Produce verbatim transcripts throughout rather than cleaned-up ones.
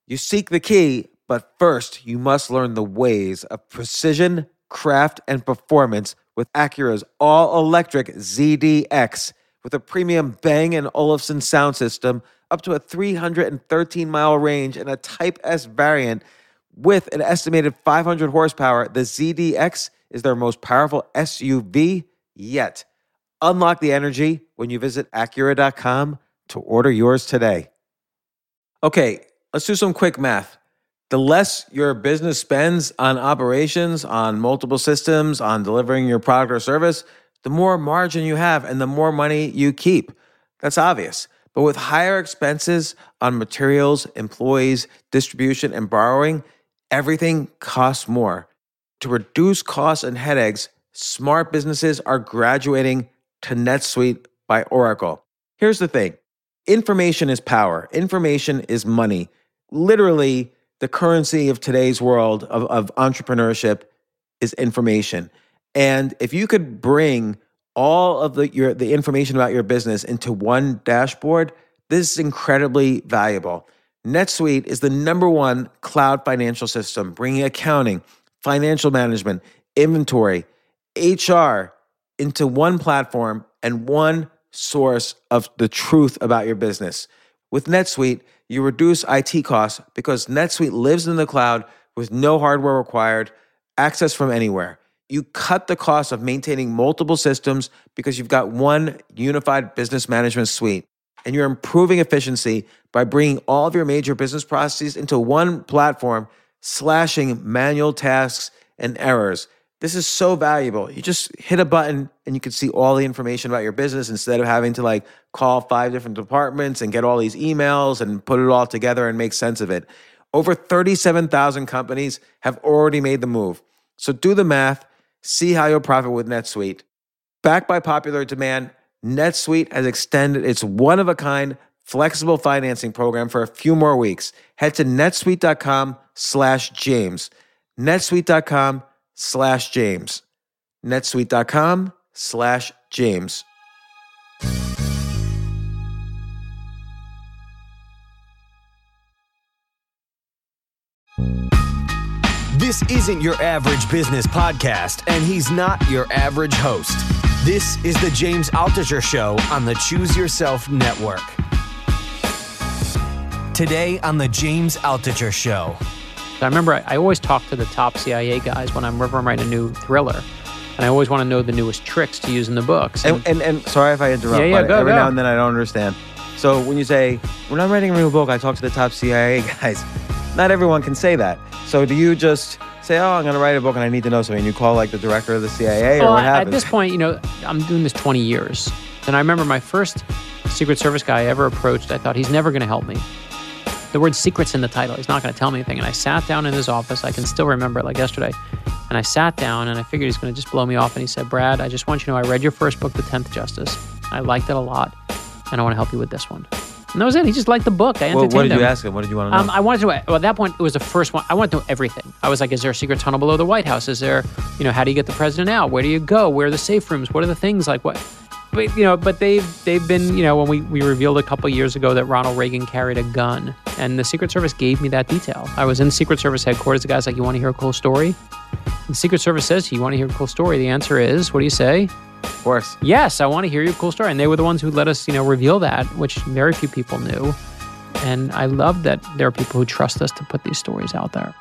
You seek the key, but first you must learn the ways of precision, craft, and performance with Acura's all-electric Z D X. With a premium Bang and Olufsen sound system, up to a three hundred thirteen mile range, and a Type S variant with an estimated five hundred horsepower, the Z D X is their most powerful S U V yet. Unlock the energy when you visit Acura dot com to order yours today. Okay, let's do some quick math. The less your business spends on operations, on multiple systems, on delivering your product or service, the more margin you have and the more money you keep. That's obvious. But with higher expenses on materials, employees, distribution, and borrowing, everything costs more. To reduce costs and headaches, smart businesses are graduating to NetSuite by Oracle. Here's the thing. Information is power. Information is money. Literally, the currency of today's world of, of entrepreneurship is information. And if you could bring all of the your the information about your business into one dashboard, this is incredibly valuable. NetSuite is the number one cloud financial system, bringing accounting, financial management, inventory, H R into one platform and one source of the truth about your business. With NetSuite, you reduce I T costs because NetSuite lives in the cloud with no hardware required, access from anywhere. You cut the cost of maintaining multiple systems because you've got one unified business management suite. And you're improving efficiency by bringing all of your major business processes into one platform, slashing manual tasks and errors. This is so valuable. You just hit a button and you can see all the information about your business instead of having to like call five different departments and get all these emails and put it all together and make sense of it. Over thirty-seven thousand companies have already made the move. So do the math, see how you'll profit with NetSuite. Backed by popular demand, NetSuite has extended its one-of-a-kind flexible financing program for a few more weeks. Head to netsuite.com slash James. netsuite.com slash James. netsuite.com slash James. This isn't your average business podcast, and he's not your average host. This is the James Altucher Show on the Choose Yourself Network. Today on the James Altucher Show. I remember I, I always talk to the top C I A guys when I'm whenever I'm writing a new thriller, and I always want to know the newest tricks to use in the books. And and, and, and sorry if I interrupt, yeah, yeah, but go, every go. now and then I don't understand. So when you say, when I'm writing a new book, I talk to the top C I A guys. Not everyone can say that. So do you just say, oh, I'm going to write a book and I need to know something? You call like the director of the C I A or well, what at happens? this point, you know, I'm doing this twenty years. And I remember my first Secret Service guy I ever approached, I thought, he's never going to help me. The word secret's in the title. He's not going to tell me anything. And I sat down in his office. I can still remember it like yesterday. And I sat down and I figured he's going to just blow me off. And he said, Brad, I just want you to know I read your first book, The tenth Justice. I liked it a lot. And I want to help you with this one. And that was it. He just liked the book. I entertained well, what did him. you ask him? What did you want to know? Um, I wanted to, well, at that point, it was the first one. I wanted to know everything. I was like, is there a secret tunnel below the White House? Is there, you know, how do you get the president out? Where do you go? Where are the safe rooms? What are the things like what? But, you know, but they've, they've been, you know, when we, we revealed a couple years ago that Ronald Reagan carried a gun, and the Secret Service gave me that detail. I was in Secret Service headquarters. The guy's like, you want to hear a cool story? And the Secret Service says, you want to hear a cool story? The answer is, what do you say? Of course. Yes, I want to hear your cool story. And they were the ones who let us, you know, reveal that, which very few people knew. And I love that there are people who trust us to put these stories out there.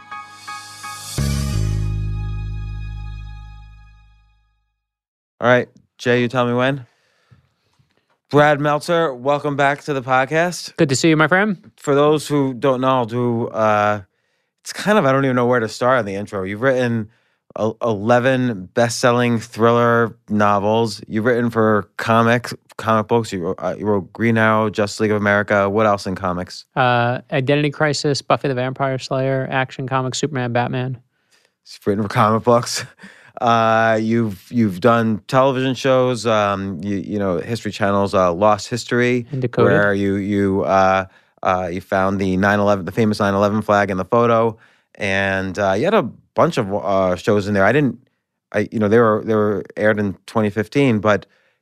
All right, Jay, you tell me when. Brad Meltzer, welcome back to the podcast. Good to see you, my friend. For those who don't know, I'll do, uh, it's kind of, I don't even know where to start on the intro. You've written eleven best-selling thriller novels. You've written for comics, comic books. You wrote, uh, you wrote Green Arrow, Justice League of America. What else in comics? Uh, Identity Crisis, Buffy the Vampire Slayer, Action Comics, Superman, Batman. You've written for comic books. Uh, you've you've done television shows. Um, you you know History Channel's uh, Lost History, And Decoded. where you you uh, uh, you found the nine eleven, the famous nine eleven flag in the photo, and uh, you had a bunch of uh, shows in there. I didn't, I you know they were they were aired in twenty fifteen, but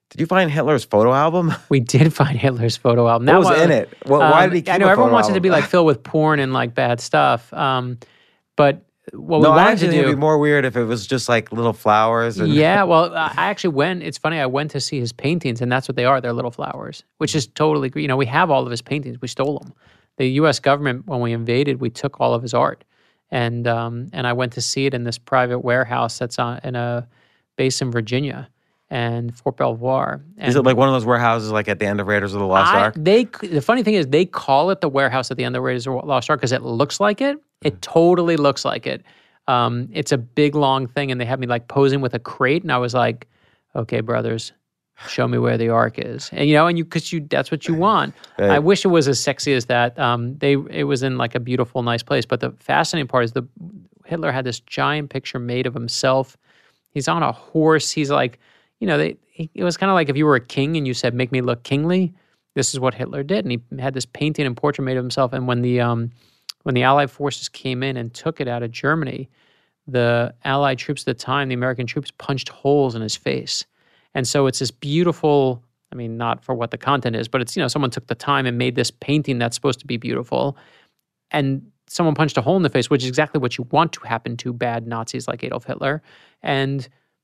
Did you find Hitler's photo album? We did find Hitler's photo album. What That was one- in it? What, why um, did he keep I know a everyone photo wants it to album? be like filled with porn and like bad stuff. Um, but what no, we I wanted actually to think do, it'd be more weird if it was just like little flowers. And yeah. Well, I actually went. It's funny. I went to see his paintings, and that's what they are. They're little flowers, which is totally. You know, we have all of his paintings. We stole them. The U S government, when we invaded, we took all of his art, and um, and I went to see it in this private warehouse that's on in a base in Virginia and Fort Belvoir. And Is it like one of those warehouses like at the end of Raiders of the Lost I, Ark? They the funny thing is they call it the warehouse at the end of Raiders of the Lost Ark because it looks like it. It totally looks like it. Um, it's a big long thing, and they had me like posing with a crate, and I was like, "Okay, brothers, show me where the Ark is." And you know, and you because you that's what you want. Right. I wish it was as sexy as that. Um, they it was in like a beautiful, nice place. But the fascinating part is the Hitler had this giant picture made of himself. He's on a horse. He's like, you know, they, he, it was kind of like if you were a king and you said, "Make me look kingly." This is what Hitler did, and he had this painting and portrait made of himself. And when the um, when the Allied forces came in and took it out of Germany, the Allied troops at the time, the American troops, punched holes in his face. And so it's this beautiful, I mean, not for what the content is, but it's, you know, someone took the time and made this painting that's supposed to be beautiful. And someone punched a hole in the face, which is exactly what you want to happen to bad Nazis like Adolf Hitler. And,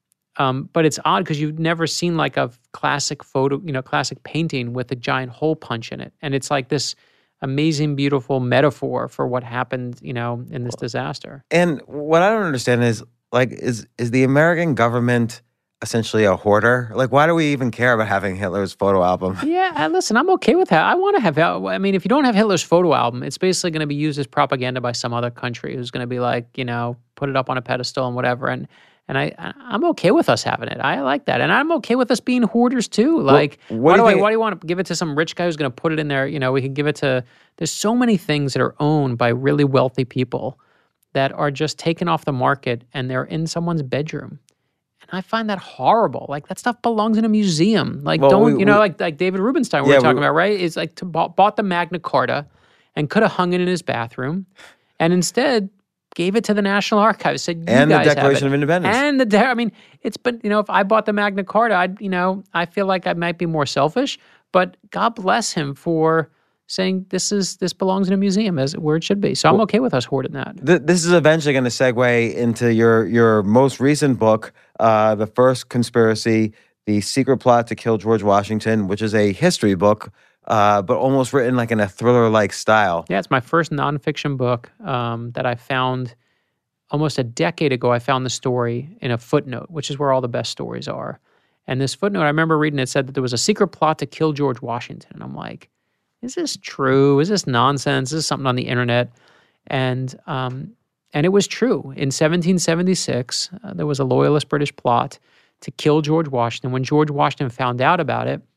um, but it's odd because you've never seen like a classic photo, you know, classic painting with a giant hole punch in it. And it's like this amazing, beautiful metaphor for what happened, you know, in this disaster. And what I don't understand is like, is is the American government essentially a hoarder? Like, why do we even care about having Hitler's photo album? Yeah, uh, listen, I'm okay with that. I want to have, I mean, if you don't have Hitler's photo album, it's basically going to be used as propaganda by some other country who's going to be like, you know, put it up on a pedestal and whatever. And and I, I'm okay with us having it. I like that. And I'm okay with us being hoarders too. Like, what why do do, you I, think- why do you want to give it to some rich guy who's going to put it in there? You know, we can give it to, there's so many things that are owned by really wealthy people that are just taken off the market and they're in someone's bedroom. And I find that horrible. Like, that stuff belongs in a museum. Like, Well, don't, we- you know, we- like like David Rubenstein we Yeah, were talking we- about, right? Is like to bought, bought the Magna Carta and could have hung it in his bathroom and instead gave it to the National Archives, said, you And the guys have Declaration it. of Independence. And the, de- I mean, it's been, you know, if I bought the Magna Carta, I'd, you know, I feel like I might be more selfish, but God bless him for saying this is, this belongs in a museum as where it should be. So I'm okay with us hoarding that. Th- this is eventually going to segue into your your most recent book, uh, The First Conspiracy, The Secret Plot to Kill George Washington, which is a history book, uh, but almost written like in a thriller-like style. Yeah, it's my first nonfiction book um, that I found almost a decade ago. I found the story in a footnote, which is where all the best stories are. And this footnote, I remember reading it, said that there was a secret plot to kill George Washington. And I'm like, is this true? Is this nonsense? Is this something on the internet? And um, and it was true. In seventeen seventy-six, uh, there was a loyalist British plot to kill George Washington. When George Washington found out about it,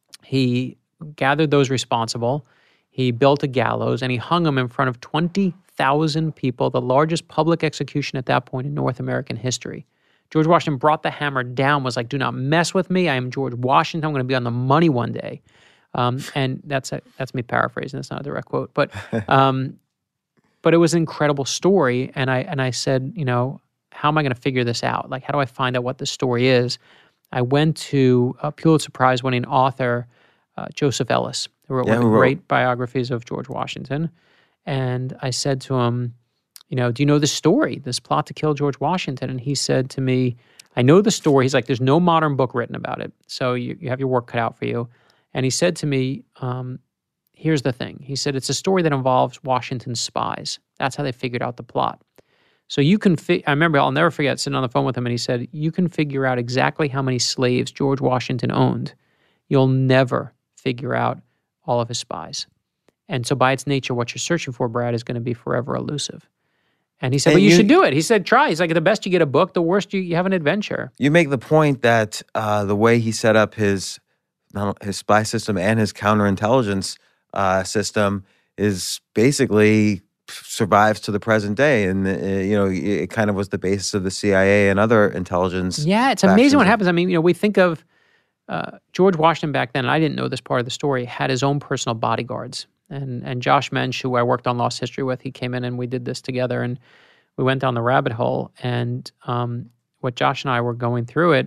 he gathered those responsible. He built a gallows and he hung them in front of twenty thousand people, the largest public execution at that point in North American history. George Washington brought the hammer down, was like, do not mess with me. I am George Washington. I'm going to be on the money one day. Um, and that's a, that's me paraphrasing. That's not a direct quote. But um, but it was an incredible story. And I and I said, you know, how am I going to figure this out? Like, how do I find out what the story is? I went to a Pulitzer Prize winning author, uh, Joseph Ellis, who wrote Yeah, one of who the wrote- great biographies of George Washington. And I said to him, you know, do you know the story, this plot to kill George Washington? And he said to me, I know the story. He's like, there's no modern book written about it. So you, you have your work cut out for you. And he said to me, um, here's the thing. He said, it's a story that involves Washington's spies. That's how they figured out the plot. So you can, fi- I remember, I'll never forget sitting on the phone with him and he said, you can figure out exactly how many slaves George Washington owned. You'll never figure out all of his spies. And so by its nature, what you're searching for, Brad, is going to be forever elusive. And he said, And but you, you- should do it. He said, try. He's like, the best you get a book, the worst you, you have an adventure. You make the point that uh, the way he set up his not- his spy system and his counterintelligence uh, system is basically survives to the present day, and uh, you know it kind of was the basis of the C I A and other intelligence. Yeah, it's amazing what factions. happens. I mean, you know, we think of uh, George Washington back then, and I didn't know this part of the story, had his own personal bodyguards. And and Josh Mensch, who I worked on Lost History with, he came in and we did this together, and we went down the rabbit hole. And um, what Josh and I were going through it,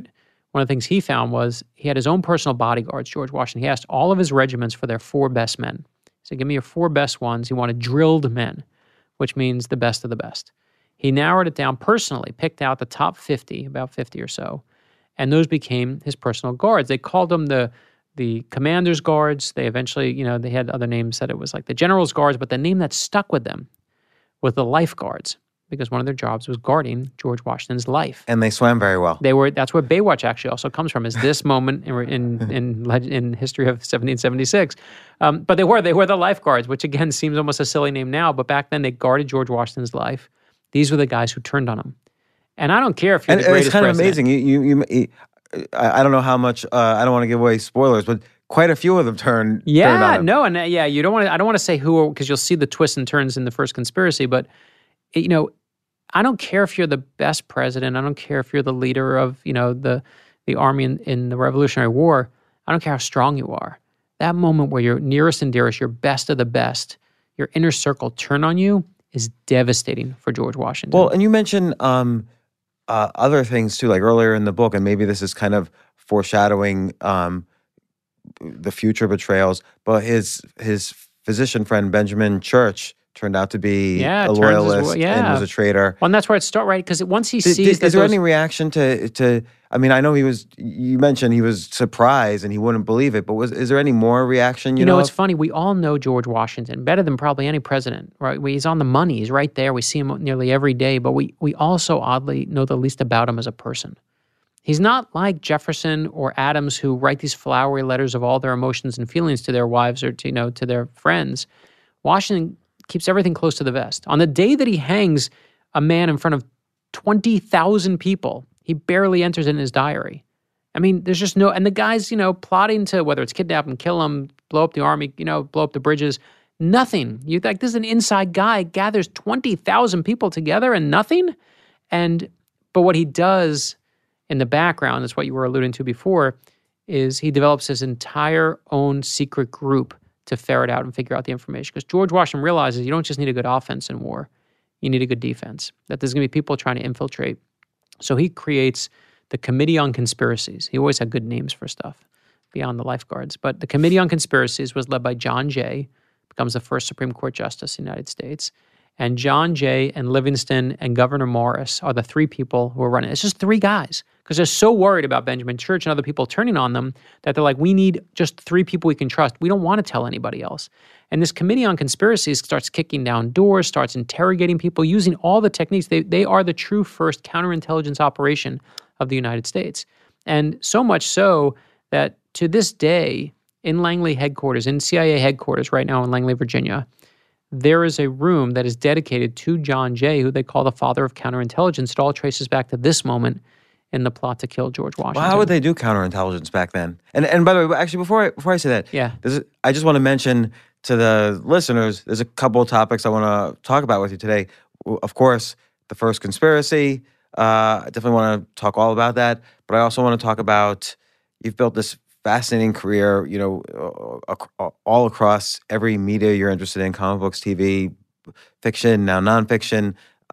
one of the things he found was he had his own personal bodyguards, George Washington. He asked all of his regiments for their four best men. He said, give me your four best ones. He wanted drilled men, which means the best of the best. He narrowed it down personally, picked out the top fifty, about fifty or so, and those became his personal guards. They called them the the commander's guards. They eventually, you know, they had other names that it was like the general's guards, but the name that stuck with them was the life guards, because one of their jobs was guarding George Washington's life. And they swam very well. They were. That's where Baywatch actually also comes from. Is this moment in in in, in history of seventeen seventy-six? Um, but they were they were the lifeguards, which again seems almost a silly name now. But back then they guarded George Washington's life. These were the guys who turned on him. And I don't care if you're and, the greatest it's kind president. of amazing. You, you, you, I I don't know how much. Uh, I don't want to give away spoilers, but quite a few of them turned. Yeah, turned on him. no, and uh, yeah, you don't want to. I don't want to say who, because you'll see the twists and turns in the first conspiracy. But you know, I don't care if you're the best president. I don't care if you're the leader of you know the the army in, in the Revolutionary War. I don't care how strong you are. That moment where your nearest and dearest, your best of the best, your inner circle turn on you is devastating for George Washington. Well, and you mentioned um, uh, other things too, like earlier in the book, and maybe this is kind of foreshadowing um, the future betrayals. But his his physician friend Benjamin Church turned out to be Yeah, a turns his loyalist wa- yeah. and was a traitor. Well, and that's where it starts, right? Because once he Did- sees did- that is there those- any reaction to to? I mean, I know he was. You mentioned he was surprised and he wouldn't believe it. But was is there any more reaction? You, You know, know, it's funny. We all know George Washington better than probably any president, right? He's on the money. He's right there. We see him nearly every day. But we we also oddly know the least about him as a person. He's not like Jefferson or Adams, who write these flowery letters of all their emotions and feelings to their wives or to, you know, to their friends. Washington keeps everything close to the vest. On the day that he hangs a man in front of twenty thousand people, he barely enters in his diary. I mean, there's just no, and the guy's, you know, plotting to, whether it's kidnap him, kill him, blow up the army, you know, blow up the bridges, nothing. You like, this is an inside guy, gathers twenty thousand people together and nothing. And, but what he does in the background, is what you were alluding to before, is he develops his entire own secret group to ferret out and figure out the information. Because George Washington realizes you don't just need a good offense in war, you need a good defense, that there's going to be people trying to infiltrate. So he creates the Committee on Conspiracies. He always had good names for stuff beyond the lifeguards. But the Committee on Conspiracies was led by John Jay, becomes the first Supreme Court Justice in the United States. And John Jay and Livingston and Governor Morris are the three people who are running. It's just three guys, because they're so worried about Benjamin Church and other people turning on them that they're like, we need just three people we can trust. We don't want to tell anybody else. And this Committee on Conspiracies starts kicking down doors, starts interrogating people, using all the techniques. They, they are the true first counterintelligence operation of the United States. And so much so that to this day, in Langley headquarters, in C I A headquarters right now in Langley, Virginia, there is a room that is dedicated to John Jay, who they call the father of counterintelligence. It all traces back to this moment in the plot to kill George Washington. Well, how would they do counterintelligence back then? And and by the way, actually, before I, before I say that, Yeah. this is, I just want to mention to the listeners, there's a couple of topics I want to talk about with you today. Of course, the first conspiracy. Uh, I definitely want to talk all about that. But I also want to talk about, you've built this fascinating career, you know, uh, all across every media you're interested in, comic books, T V, fiction, now nonfiction.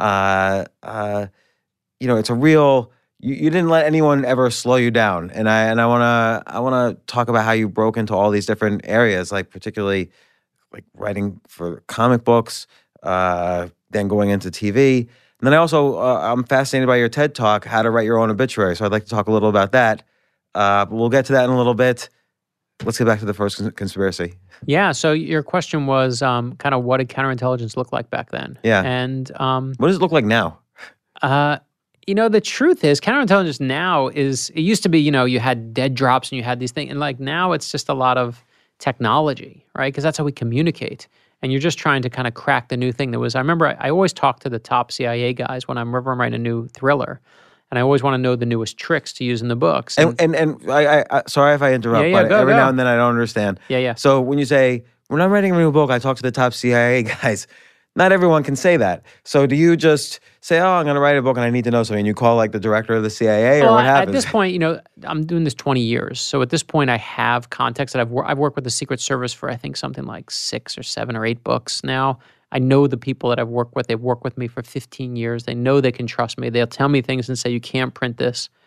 Uh, uh, you know, it's a real... You, you didn't let anyone ever slow you down, and I and I wanna I wanna talk about how you broke into all these different areas, like particularly like writing for comic books, uh, then going into T V, and then I also uh, I'm fascinated by your TED Talk, How to Write Your Own Obituary. So I'd like to talk a little about that, uh, but we'll get to that in a little bit. Let's get back to the first cons- conspiracy. Yeah, so your question was um, kind of what did counterintelligence look like back then? Yeah. And um, What does it look like now? Uh, you know, the truth is counterintelligence now is, it used to be, you know, you had dead drops and you had these things. And like now it's just a lot of technology, right? Because that's how we communicate. And you're just trying to kind of crack the new thing. There was, I remember I, I always talk to the top C I A guys when I'm, whenever I'm writing a new thriller. And I always want to know the newest tricks to use in the books. And and, and I, I, I sorry if I interrupt, Yeah, yeah, but go, every go. now and then I don't understand. Yeah, yeah. So when you say, when I'm writing a new book, I talk to the top C I A guys. Not everyone can say that. So do you just say, oh, I'm going to write a book and I need to know something, and you call like the director of the C I A, or Well, what at happens? this point, you know, I'm doing this twenty years. So at this point, I have context that I've, wor- I've worked with the Secret Service for, I think, something like six or seven or eight books now. I know the people that I've worked with. They've worked with me for fifteen years. They know they can trust me. They'll tell me things and say, you can't print this.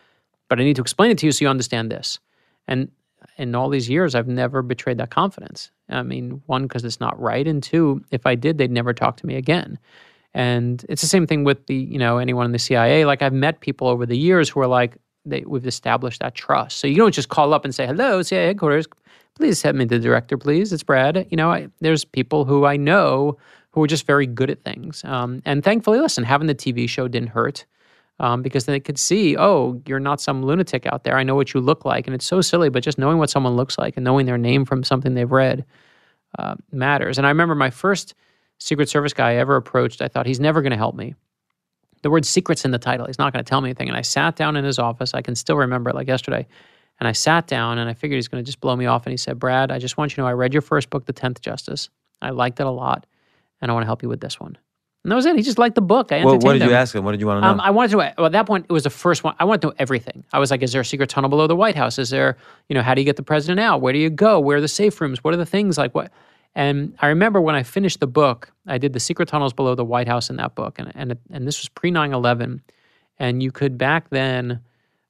but I need to explain it to you so you understand this. And in all these years, I've never betrayed that confidence. I mean, one, because it's not right, and two, if I did, they'd never talk to me again. And it's the same thing with the, you know, anyone in the C I A. Like, I've met people over the years who are like, they, we've established that trust. So you don't just call up and say, hello, C I A headquarters, please send me the director, please. It's Brad. You know, I, there's people who I know who are just very good at things. Um, and thankfully, listen, having the T V show didn't hurt. Um, because then they could see, oh, you're not some lunatic out there. I know what you look like. And it's so silly, but just knowing what someone looks like and knowing their name from something they've read uh, matters. And I remember my first Secret Service guy I ever approached, I thought, he's never going to help me. The word secret's in the title. He's not going to tell me anything. And I sat down in his office. I can still remember it like yesterday. And I sat down and I figured he's going to just blow me off. And he said, Brad, I just want you to know I read your first book, The tenth Justice. I liked it a lot. And I want to help you with this one. And that was it. He just liked the book. I entertained Well, what did him. you ask him? What did you want to know? Um, I wanted to, well, at that point, it was the first one. I wanted to know everything. I was like, is there a secret tunnel below the White House? Is there, you know, how do you get the president out? Where do you go? Where are the safe rooms? What are the things like what? And I remember when I finished the book, I did the secret tunnels below the White House in that book. And, and, and this was pre nine eleven. And you could back then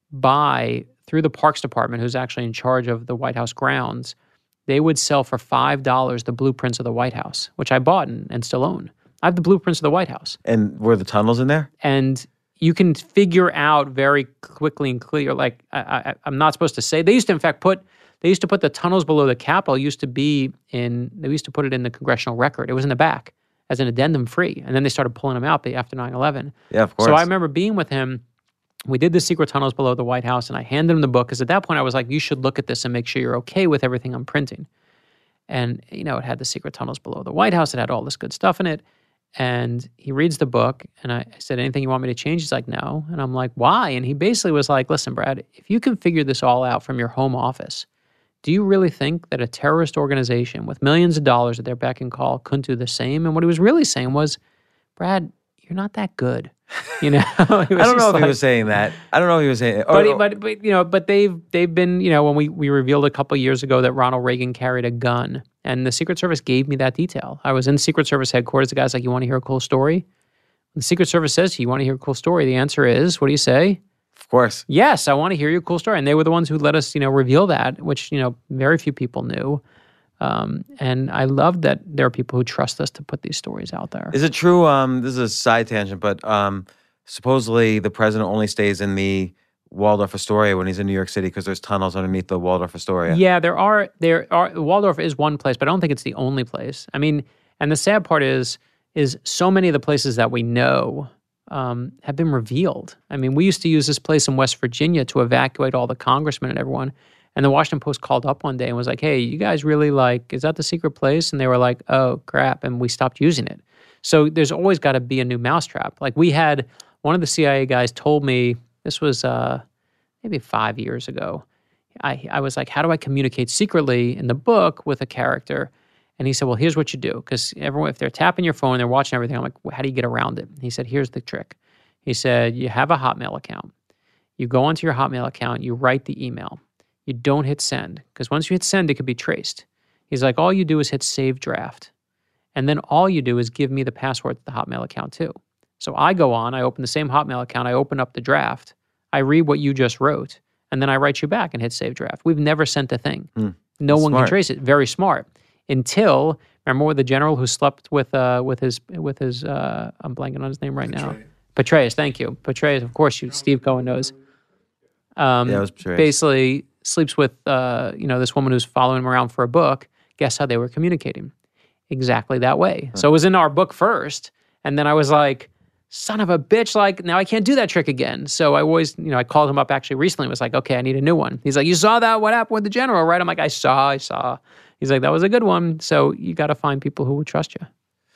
buy through the Parks Department, who's actually in charge of the White House grounds, they would sell for five dollars the blueprints of the White House, which I bought and, and still own. I have the blueprints of the White House. And were the tunnels in there? And you can figure out very quickly and clear, like I, I, I'm not supposed to say. They used to, in fact, put, they used to put the tunnels below the Capitol used to be in, they used to put it in the Congressional Record. It was in the back as an addendum free. And then they started pulling them out after nine eleven. Yeah, of course. So I remember being with him. We did the secret tunnels below the White House, and I handed him the book because at that point I was like, you should look at this and make sure you're okay with everything I'm printing. And, you know, it had the secret tunnels below the White House. It had all this good stuff in it. And he reads the book, and I said, anything you want me to change? He's like, no. And I'm like, why? And he basically was like, listen, Brad, if you can figure this all out from your home office, do you really think that a terrorist organization with millions of dollars at their beck and call couldn't do the same? And what he was really saying was, Brad, you're not that good. You know, I don't know if like, he was saying that. I don't know if he was saying. Or, but, he, but but you know, but they've they've been you know when we we revealed a couple of years ago that Ronald Reagan carried a gun, and the Secret Service gave me that detail. I was in Secret Service headquarters. The guy's like, "You want to hear a cool story?" The Secret Service says, "You want to hear a cool story?" The answer is, "What do you say?" Of course. Yes, I want to hear your cool story. And they were the ones who let us, you know, reveal that, which you know very few people knew. Um, and I love that there are people who trust us to put these stories out there. Is it true? Um, this is a side tangent, but um, supposedly the president only stays in the Waldorf Astoria when he's in New York City because there's tunnels underneath the Waldorf Astoria. Yeah, there are. There are. Waldorf is one place, but I don't think it's the only place. I mean, and the sad part is, is so many of the places that we know um, have been revealed. I mean, we used to use this place in West Virginia to evacuate all the congressmen and everyone. And the Washington Post called up one day and was like, hey, you guys really like, is that the secret place? And they were like, oh, crap. And we stopped using it. So there's always got to be a new mousetrap. Like we had, one of the C I A guys told me, this was uh, maybe five years ago. I, I was like, how do I communicate secretly in the book with a character? And he said, well, here's what you do. Because everyone, if they're tapping your phone, they're watching everything. I'm like, well, how do you get around it? And he said, here's the trick. He said, you have a Hotmail account. You go onto your Hotmail account, you write the email. You don't hit send, because once you hit send, it could be traced. He's like, all you do is hit save draft. And then all you do is give me the password to the Hotmail account too. So I go on, I open the same Hotmail account, I open up the draft, I read what you just wrote, and then I write you back and hit save draft. We've never sent a thing. Mm, no one smart. Can trace it. Very smart. Until, remember with the general who slept with uh, with his, with his uh, I'm blanking on his name right now. Petraeus, thank you. Petraeus, of course, you, Steve Cohen knows. Um, yeah, it was Petraeus. Basically, sleeps with, uh, you know, this woman who's following him around for a book. Guess how they were communicating? Exactly that way. Huh. So it was in our book first, and then I was like, son of a bitch, like, now I can't do that trick again. So I always, you know, I called him up actually recently and was like, okay, I need a new one. He's like, you saw that? What happened with the general, right? I'm like, I saw, I saw. He's like, that was a good one. So you got to find people who would trust you.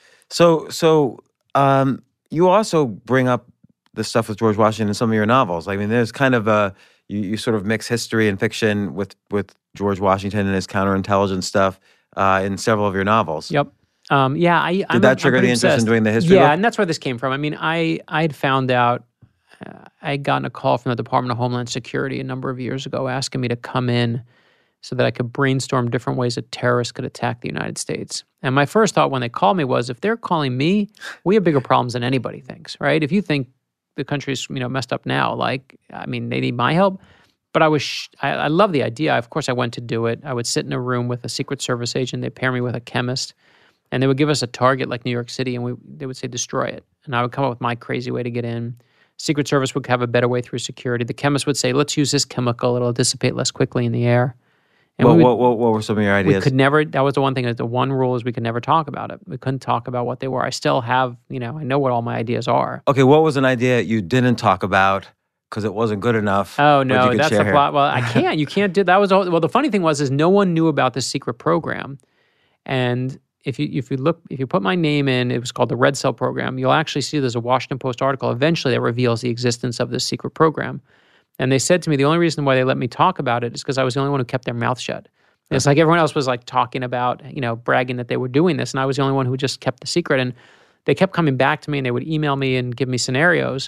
So, so um, you also bring up the stuff with George Washington in some of your novels. I mean, there's kind of a, You, you sort of mix history and fiction with, with George Washington and his counterintelligence stuff uh, in several of your novels. Yep. Um, yeah. I, Did I'm, that trigger the interest obsessed. in doing the history Yeah, book? and that's where this came from. I mean, I I had found out, uh, I had gotten a call from the Department of Homeland Security a number of years ago asking me to come in so that I could brainstorm different ways that terrorists could attack the United States. And my first thought when they called me was, if they're calling me, we have bigger problems than anybody thinks, right? If you think the country's, you know, messed up now. Like, I mean, they need my help. But I was, sh- I, I love the idea. Of course, I went to do it. I would sit in a room with a Secret Service agent. They'd pair me with a chemist, and they would give us a target like New York City, and we they would say, destroy it. And I would come up with my crazy way to get in. Secret Service would have a better way through security. The chemist would say, let's use this chemical. It'll dissipate less quickly in the air. And what, we would, what, what, what were some of your ideas? We could never, that was the one thing, the one rule is we could never talk about it. We couldn't talk about what they were. I still have, you know, I know what all my ideas are. Okay, what was an idea you didn't talk about because it wasn't good enough? Oh, no, that's the here? plot. Well, I can't. You can't do that. Was all, well, the funny thing was is no one knew about this secret program. And if you if you look, if you put my name in, it was called the Red Cell Program, you'll actually see there's a Washington Post article eventually that reveals the existence of this secret program. And they said to me, the only reason why they let me talk about it is because I was the only one who kept their mouth shut. It's like everyone else was like talking about, you know, bragging that they were doing this. And I was the only one who just kept the secret. And they kept coming back to me and they would email me and give me scenarios.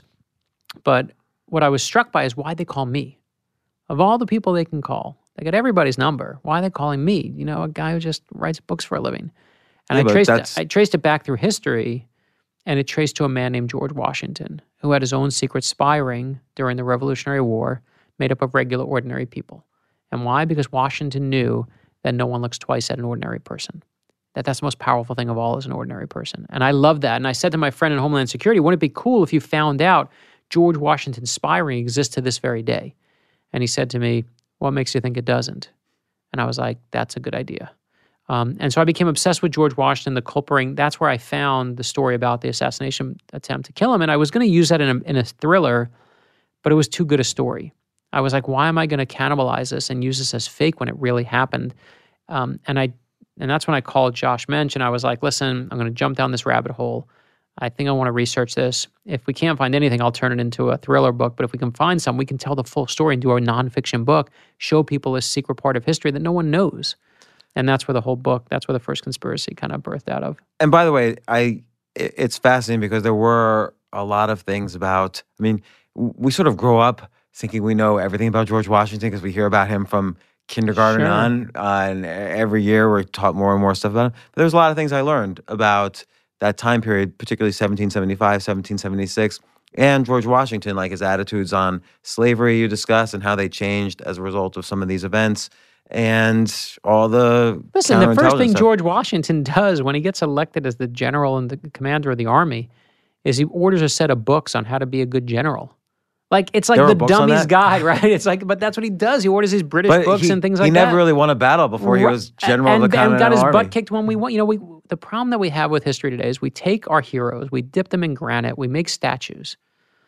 But what I was struck by is why'd they call me? Of all the people they can call, they got everybody's number. Why are they calling me? You know, a guy who just writes books for a living. And Yeah, I traced that's- it, I traced it back through history, and it traced to a man named George Washington, who had his own secret spy ring during the Revolutionary War, made up of regular, ordinary people. And why? Because Washington knew that no one looks twice at an ordinary person. That that's the most powerful thing of all is an ordinary person. And I love that. And I said to my friend in Homeland Security, wouldn't it be cool if you found out George Washington's spy ring exists to this very day? And he said to me, what makes you think it doesn't? And I was like, that's a good idea. Um, and so I became obsessed with George Washington, the culprit ring. That's where I found the story about the assassination attempt to kill him. And I was going to use that in a, in a thriller, but it was too good a story. I was like, why am I going to cannibalize this and use this as fake when it really happened? Um, and I, and that's when I called Josh Mensch, and I was like, listen, I'm going to jump down this rabbit hole. I think I want to research this. If we can't find anything, I'll turn it into a thriller book. But if we can find some, we can tell the full story and do a nonfiction book, show people this secret part of history that no one knows. And that's where the whole book, that's where the first conspiracy kind of birthed out of. And by the way, I it's fascinating because there were a lot of things about, I mean, we sort of grow up thinking we know everything about George Washington because we hear about him from kindergarten Sure. on, uh, and every year we're taught more and more stuff about him. But there's a lot of things I learned about that time period, particularly seventeen seventy-five, seventeen seventy-six, and George Washington, like his attitudes on slavery you discussed and how they changed as a result of some of these events. And all the Listen, the first counterintelligence thing stuff. George Washington does when he gets elected as the general and the commander of the army is he orders a set of books on how to be a good general. Like, it's like There were the books on dummy's that? guide, right? It's like, but that's what he does. He orders these British But books he, and things like he that. never really won a battle before he Right. was general and, of the and got Continental his Army. butt kicked when we won. You know, we the problem that we have with history today is we take our heroes, we dip them in granite, we make statues,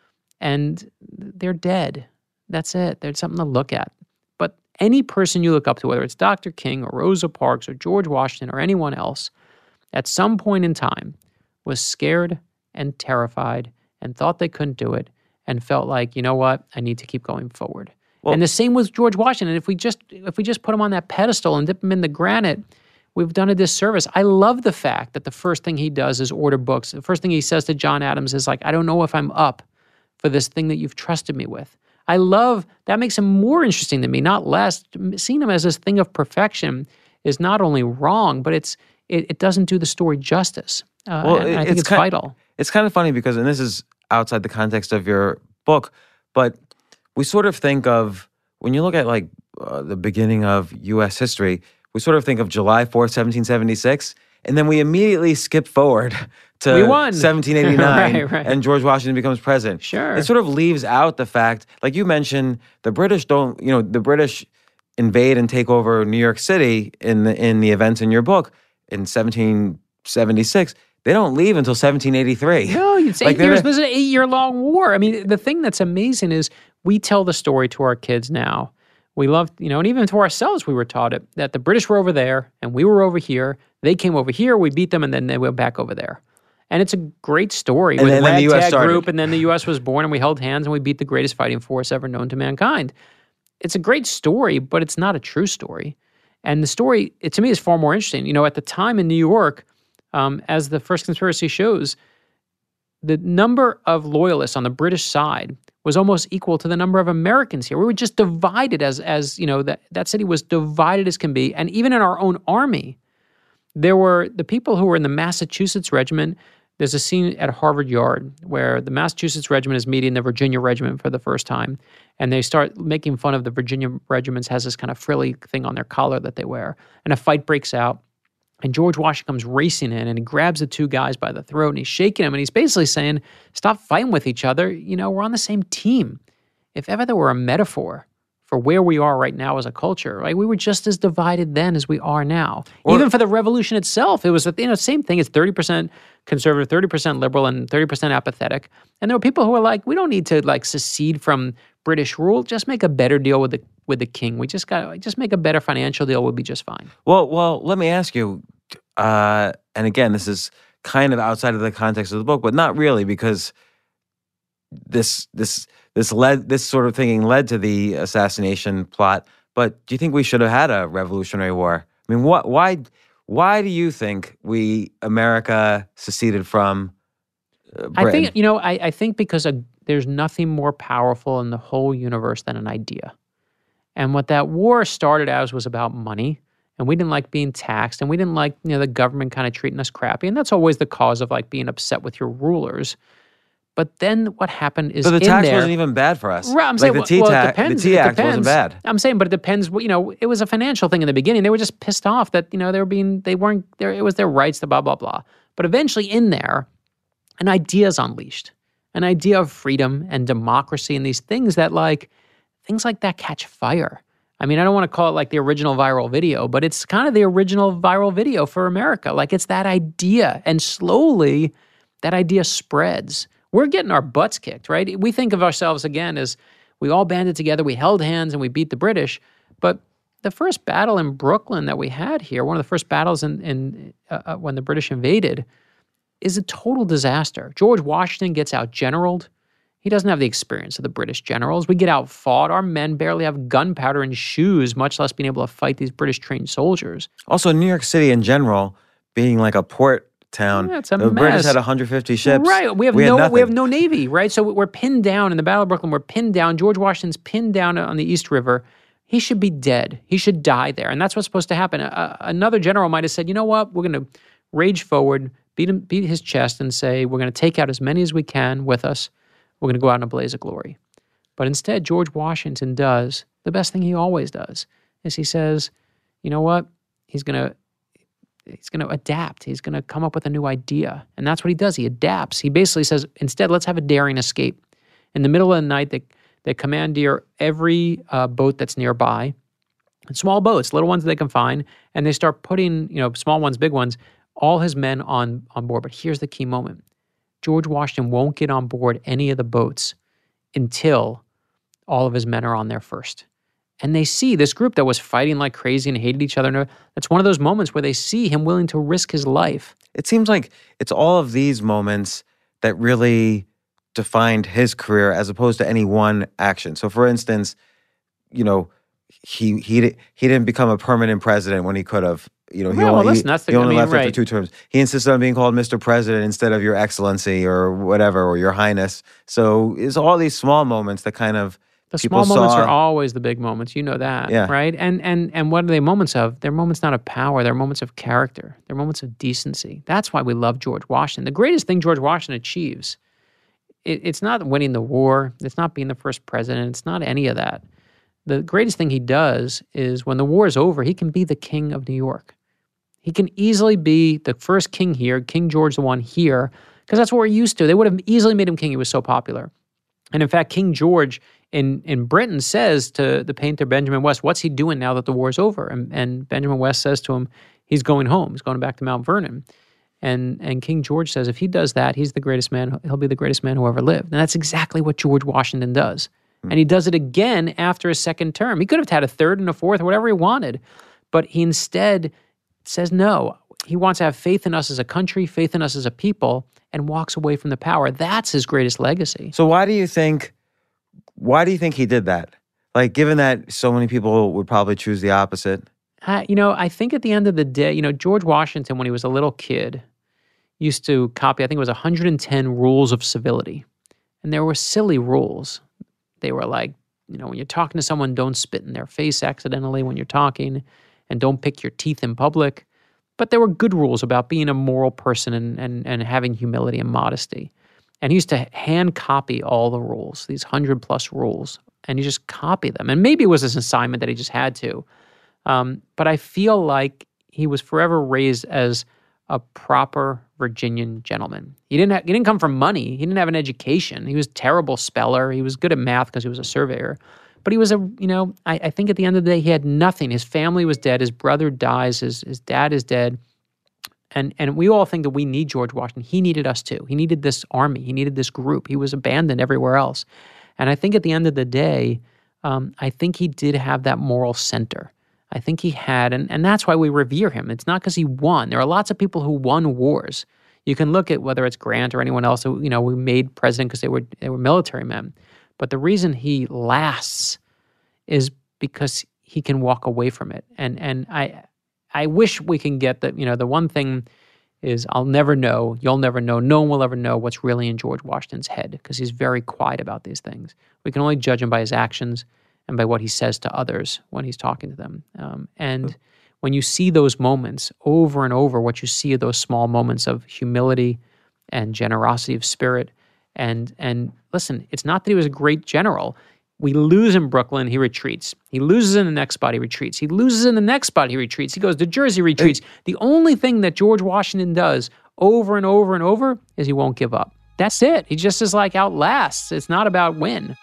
and they're dead. That's it. There's something to look at. But any person you look up to, whether it's Doctor King or Rosa Parks or George Washington or anyone else, at some point in time was scared and terrified and thought they couldn't do it and felt like, you know what, I need to keep going forward. Well- and the same with George Washington. If we just if we just put him on that pedestal and dip him in the granite, we've done a disservice. I love the fact that the first thing he does is order books. The first thing he says to John Adams is like, I don't know if I'm up for this thing that you've trusted me with. I love, that makes him more interesting to me, not less. Seeing him as this thing of perfection is not only wrong, but it's it, it doesn't do the story justice. Uh, Well, and, and I it's think it's kind- vital. It's kind of funny because, and this is outside the context of your book, but we sort of think of, when you look at like uh, the beginning of U S history, we sort of think of July fourth, seventeen seventy-six, and then we immediately skip forward to We won. seventeen eighty-nine Right, right. and George Washington becomes president. Sure. It sort of leaves out the fact, like you mentioned, the British don't, you know, the British invade and take over New York City in the, in the events in your book in seventeen seventy-six. They don't leave until seventeen eighty-three. No, it's eight Like, they're years. the- This is an eight-year-long war. I mean, the thing that's amazing is we tell the story to our kids now. We love, you know, and even to ourselves, we were taught it, that the British were over there and we were over here. They came over here, we beat them, and then they went back over there. And it's a great story And with then- then the U S ragtag started. group, and then the U S was born, and we held hands, and we beat the greatest fighting force ever known to mankind. It's a great story, but it's not a true story. And the story, it, to me, is far more interesting. You know, at the time in New York, um, as the first conspiracy shows, the number of loyalists on the British side was almost equal to the number of Americans here. We were just divided as, as you know, that, that city was divided as can be. And even in our own army, there were the people who were in the Massachusetts regiment, there's a scene at Harvard Yard where the Massachusetts regiment is meeting the Virginia regiment for the first time, and they start making fun of the Virginia regiments has this kind of frilly thing on their collar that they wear, and a fight breaks out, and George Washington comes racing in, and he grabs the two guys by the throat, and he's shaking them, and he's basically saying, stop fighting with each other. You know, we're on the same team. If ever there were a metaphor for where we are right now as a culture, right? We were just as divided then as we are now. Or, even for the revolution itself, it was the you know, same thing. It's thirty percent conservative, thirty percent liberal, and thirty percent apathetic. And there were people who were like, we don't need to like secede from British rule. Just make a better deal with the with the king. We just got just make a better financial deal. We'll be just fine. Well, well, let me ask you, uh, and again, this is kind of outside of the context of the book, but not really, because this this this led this sort of thinking led to the assassination plot. But do you think we should have had a Revolutionary War? I mean, what why why do you think we America seceded from uh, Britain? I think you know I, I think because a, there's nothing more powerful in the whole universe than an idea, and what that war started as was about money. And we didn't like being taxed, and we didn't like you know the government kind of treating us crappy, and that's always the cause of like being upset with your rulers. But then what happened is, but the in tax there, wasn't even bad for us. Right, I'm like saying, the Tea well, tax, it depends. the Tea it Act depends. wasn't bad. I'm saying, but it depends. You know, it was a financial thing in the beginning. They were just pissed off that you know they were being, they weren't there. It was their rights, the blah blah blah. But eventually, in there, an idea is unleashed, an idea of freedom and democracy, and these things that like things like that catch fire. I mean, I don't want to call it like the original viral video, but it's kind of the original viral video for America. Like it's that idea, and slowly that idea spreads. We're getting our butts kicked, right? We think of ourselves again as we all banded together, we held hands, and we beat the British. But the first battle in Brooklyn that we had here, one of the first battles in, in uh, when the British invaded, is a total disaster. George Washington gets out-generaled. He doesn't have the experience of the British generals. We get out-fought. Our men barely have gunpowder and shoes, much less being able to fight these British trained soldiers. Also, New York City in general, being like a port town, yeah, it's a the mess. British had one hundred fifty ships. Right. We have we no had we have no navy, right? So we're pinned down in the Battle of Brooklyn. We're pinned down. George Washington's pinned down on the East River. He should be dead. He should die there. And that's what's supposed to happen. Uh, another general might have said, you know what? We're going to rage forward, beat him, beat his chest and say, we're going to take out as many as we can with us. We're going to go out in a blaze of glory. But instead, George Washington does the best thing he always does, is he says, you know what? He's going to He's going to adapt. He's going to come up with a new idea. And that's what he does. He adapts. He basically says, instead, let's have a daring escape. In the middle of the night, they, they commandeer every uh, boat that's nearby, small boats, little ones that they can find, and they start putting, you know, small ones, big ones, all his men on, on board. But here's the key moment. George Washington won't get on board any of the boats until all of his men are on there first. And they see this group that was fighting like crazy and hated each other. That's one of those moments where they see him willing to risk his life. It seems like it's all of these moments that really defined his career as opposed to any one action. So for instance, you know, he he he didn't become a permanent president when he could have. You know, he well, only, well, he, listen, that's the, he only I mean, left right. after two terms. He insisted on being called Mister President instead of Your Excellency or whatever, or Your Highness. So it's all these small moments that kind of The people small moments saw, are always the big moments. You know that, Yeah. right? And and and what are they moments of? They're moments not of power. They're moments of character. They're moments of decency. That's why we love George Washington. The greatest thing George Washington achieves, it, it's not winning the war. It's not being the first president. It's not any of that. The greatest thing he does is when the war is over, he can be the king of New York. He can easily be the first king here, King George the One here, because that's what we're used to. They would have easily made him king. He was so popular. And in fact, King George in, in Britain says to the painter Benjamin West, what's he doing now that the war's over? And, and Benjamin West says to him, he's going home. He's going back to Mount Vernon. And, and King George says, if he does that, he's the greatest man. He'll be the greatest man who ever lived. And that's exactly what George Washington does. And he does it again after his second term. He could have had a third and a fourth or whatever he wanted. But he instead says no. He wants to have faith in us as a country, faith in us as a people, and walks away from the power. That's his greatest legacy. So why do you think, why do you think he did that? Like, given that so many people would probably choose the opposite. Uh, you know, I think at the end of the day, you know, George Washington, when he was a little kid, used to copy, I think it was one hundred ten rules of civility. And there were silly rules. They were like, you know, when you're talking to someone, don't spit in their face accidentally when you're talking, and don't pick your teeth in public. but there were good rules about being a moral person and, and, and having humility and modesty. And he used to hand copy all the rules, these hundred plus rules, and he just copy them. And maybe it was his assignment that he just had to. Um, but I feel like he was forever raised as a proper Virginian gentleman. He didn't ha- he didn't come from money. He didn't have an education. He was a terrible speller. He was good at math because he was a surveyor. But he was a, you know, I, I think at the end of the day, he had nothing. His family was dead. His brother dies. His, his dad is dead. And and we all think that we need George Washington. He needed us too. He needed this army. He needed this group. He was abandoned everywhere else. And I think at the end of the day, um, I think he did have that moral center. I think he had, and, and that's why we revere him. It's not because he won. There are lots of people who won wars. You can look at whether it's Grant or anyone else who, you know, we made president because they were they were military men. But the reason he lasts is because he can walk away from it. And and I I wish we can get the, you know, the one thing is I'll never know, you'll never know, no one will ever know what's really in George Washington's head because he's very quiet about these things. We can only judge him by his actions and by what he says to others when he's talking to them. Um, and when you see those moments over and over, what you see are those small moments of humility and generosity of spirit. And and listen, it's not that he was a great general. We lose in Brooklyn, he retreats. He loses in the next spot, he retreats. He loses in the next spot, he retreats. He goes to Jersey, retreats. The only thing that George Washington does over and over and over is he won't give up. That's it. He just is like outlasts. It's not about win.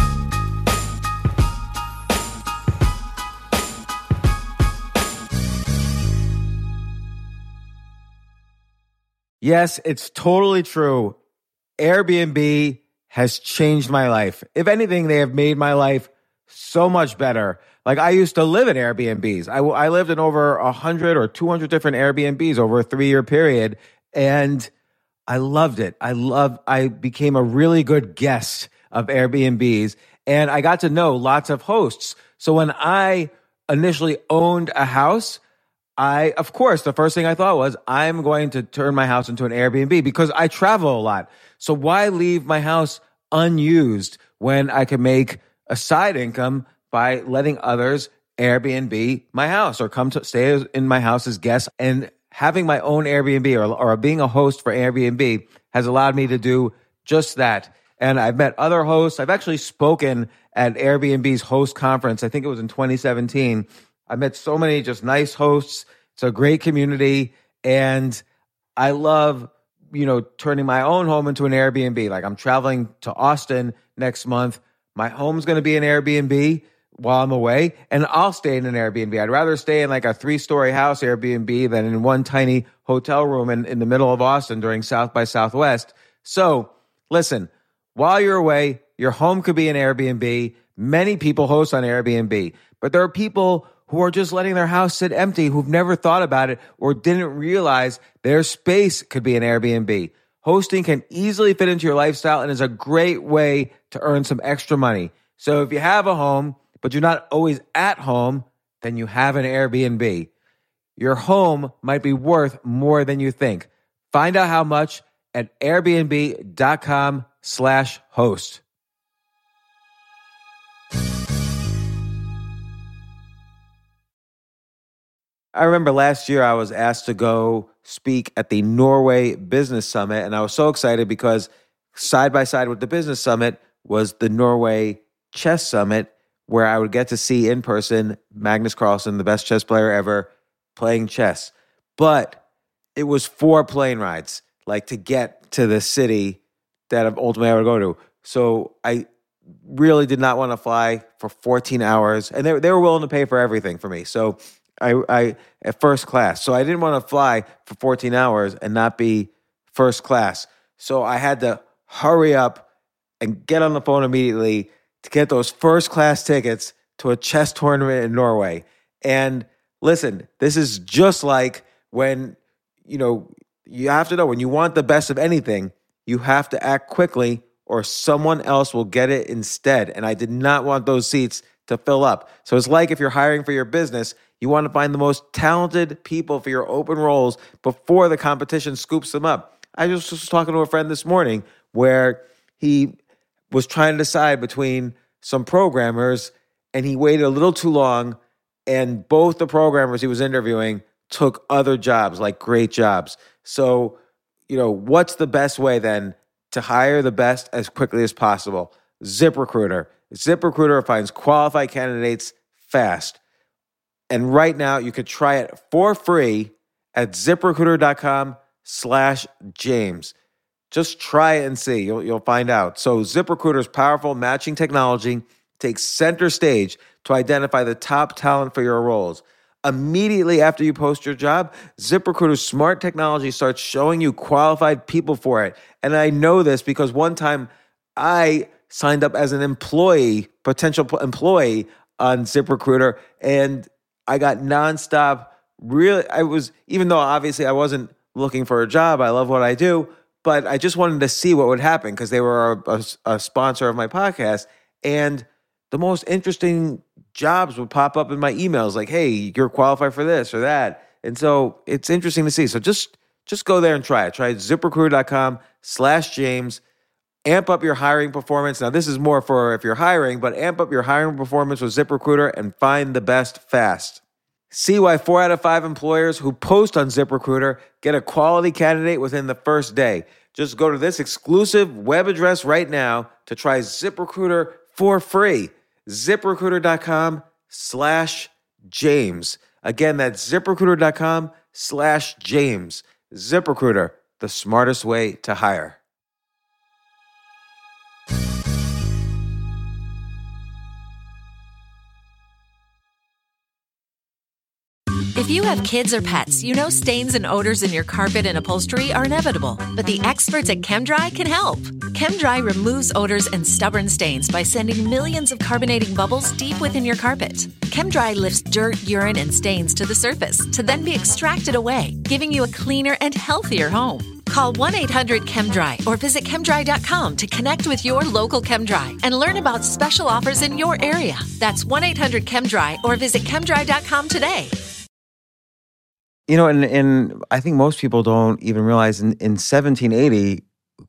Yes, it's totally true. Airbnb has changed my life. If anything, they have made my life so much better. Like I used to live in Airbnbs. I, I lived in over one hundred or two hundred different Airbnbs over a three-year period, and I loved it. I loved, I became a really good guest of Airbnbs, and I got to know lots of hosts. So when I initially owned a house, I, of course, the first thing I thought was, I'm going to turn my house into an Airbnb because I travel a lot. So why leave my house unused when I can make a side income by letting others Airbnb my house or come to stay in my house as guests? And having my own Airbnb or, or being a host for Airbnb has allowed me to do just that. And I've met other hosts. I've actually spoken at Airbnb's host conference. I think it was in twenty seventeen. I met so many just nice hosts. It's a great community. And I love, you know, turning my own home into an Airbnb. Like I'm traveling to Austin next month. My home's going to be an Airbnb while I'm away, and I'll stay in an Airbnb. I'd rather stay in like a three-story house Airbnb than in one tiny hotel room in, in the middle of Austin during South by Southwest. So listen, while you're away, your home could be an Airbnb. Many people host on Airbnb, but there are people who are just letting their house sit empty, who've never thought about it or didn't realize their space could be an Airbnb. Hosting can easily fit into your lifestyle and is a great way to earn some extra money. So if you have a home, but you're not always at home, then you have an Airbnb. Your home might be worth more than you think. Find out how much at airbnb.com slash host. I remember last year I was asked to go speak at the Norway Business Summit, and I was so excited because side by side with the Business Summit was the Norway Chess Summit, where I would get to see in person Magnus Carlsen, the best chess player ever, playing chess. But it was four plane rides, like to get to the city that ultimately I would go to. So I really did not want to fly for fourteen hours, and they, they were willing to pay for everything for me. So I, I at first class. So I didn't want to fly for fourteen hours and not be first class. So I had to hurry up and get on the phone immediately to get those first class tickets to a chess tournament in Norway. And listen, this is just like when, you know, you have to know when you want the best of anything, you have to act quickly or someone else will get it instead. And I did not want those seats to fill up. So it's like if you're hiring for your business, you want to find the most talented people for your open roles before the competition scoops them up. I just was talking to a friend this morning where he was trying to decide between some programmers and he waited a little too long, and both the programmers he was interviewing took other jobs, like great jobs. So, you know, what's the best way then to hire the best as quickly as possible? ZipRecruiter. ZipRecruiter finds qualified candidates fast. And right now, you could try it for free at ZipRecruiter.com slash James. Just try it and see. You'll, you'll find out. So ZipRecruiter's powerful matching technology takes center stage to identify the top talent for your roles. Immediately after you post your job, ZipRecruiter's smart technology starts showing you qualified people for it. And I know this because one time I signed up as an employee, potential employee on ZipRecruiter, and I got nonstop. Really, I was, even though obviously I wasn't looking for a job, I love what I do, but I just wanted to see what would happen because they were a, a, a sponsor of my podcast. And the most interesting jobs would pop up in my emails like, hey, you're qualified for this or that. And so it's interesting to see. So just, just go there and try it. Try ZipRecruiter.com slash James. Amp up your hiring performance. Now, this is more for if you're hiring, but amp up your hiring performance with ZipRecruiter and find the best fast. See why four out of five employers who post on ZipRecruiter get a quality candidate within the first day. Just go to this exclusive web address right now to try ZipRecruiter for free. ZipRecruiter.com slash James. Again, that's ZipRecruiter.com slash James. ZipRecruiter, the smartest way to hire. If you have kids or pets, you know stains and odors in your carpet and upholstery are inevitable, but the experts at ChemDry can help. ChemDry removes odors and stubborn stains by sending millions of carbonating bubbles deep within your carpet. ChemDry lifts dirt, urine, and stains to the surface to then be extracted away, giving you a cleaner and healthier home. Call one eight hundred ChemDry or visit chemdry dot com to connect with your local ChemDry and learn about special offers in your area. That's one eight hundred ChemDry or visit chemdry dot com today. You know, and, and I think most people don't even realize in, in seventeen eighty,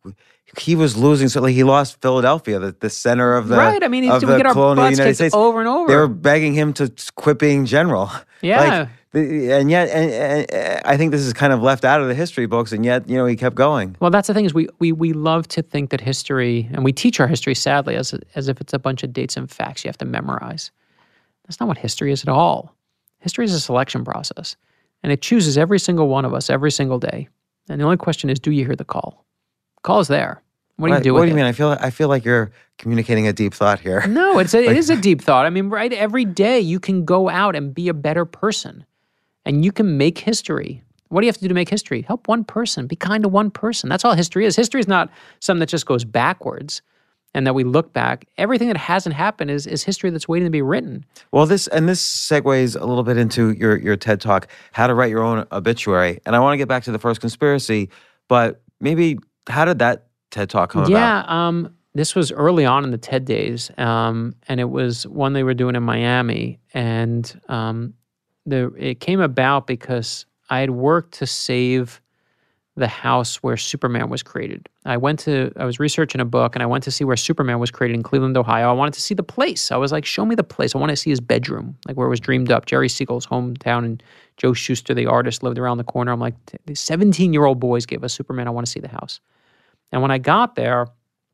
he was losing. So like he lost Philadelphia, the, the center of the right. I mean, of we the get our colonial butts United kicked States over and over. They were begging him to quit being general. Yeah. Like, and yet, and, and I think this is kind of left out of the history books, and yet, you know, he kept going. Well, that's the thing is we we we love to think that history, and we teach our history sadly as as if it's a bunch of dates and facts you have to memorize. That's not what history is at all. History is a selection process. And it chooses every single one of us every single day. And the only question is, do you hear the call? The call is there. What do you what, do what with do you it? mean? I feel I feel like you're communicating a deep thought here. No, it's a, like, it is a deep thought. I mean, right? Every day you can go out and be a better person. And you can make history. What do you have to do to make history? Help one person. Be kind to one person. That's all history is. History is not something that just goes backwards and that we look back. Everything that hasn't happened is, is history that's waiting to be written. Well, this and this segues a little bit into your, your TED Talk, How to Write Your Own Obituary. And I want to get back to the first conspiracy, but maybe how did that TED Talk come yeah, about? Yeah, um, this was early on in the TED days, um, and it was one they were doing in Miami. And um, the it came about because I had worked to save the house where Superman was created. I went to, I was researching a book and I went to see where Superman was created in Cleveland, Ohio. I wanted to see the place. I was like, show me the place. I want to see his bedroom, like where it was dreamed up. Jerry Siegel's hometown and Joe Shuster, the artist, lived around the corner. I'm like, these seventeen-year-old boys gave us Superman. I want to see the house. And when I got there,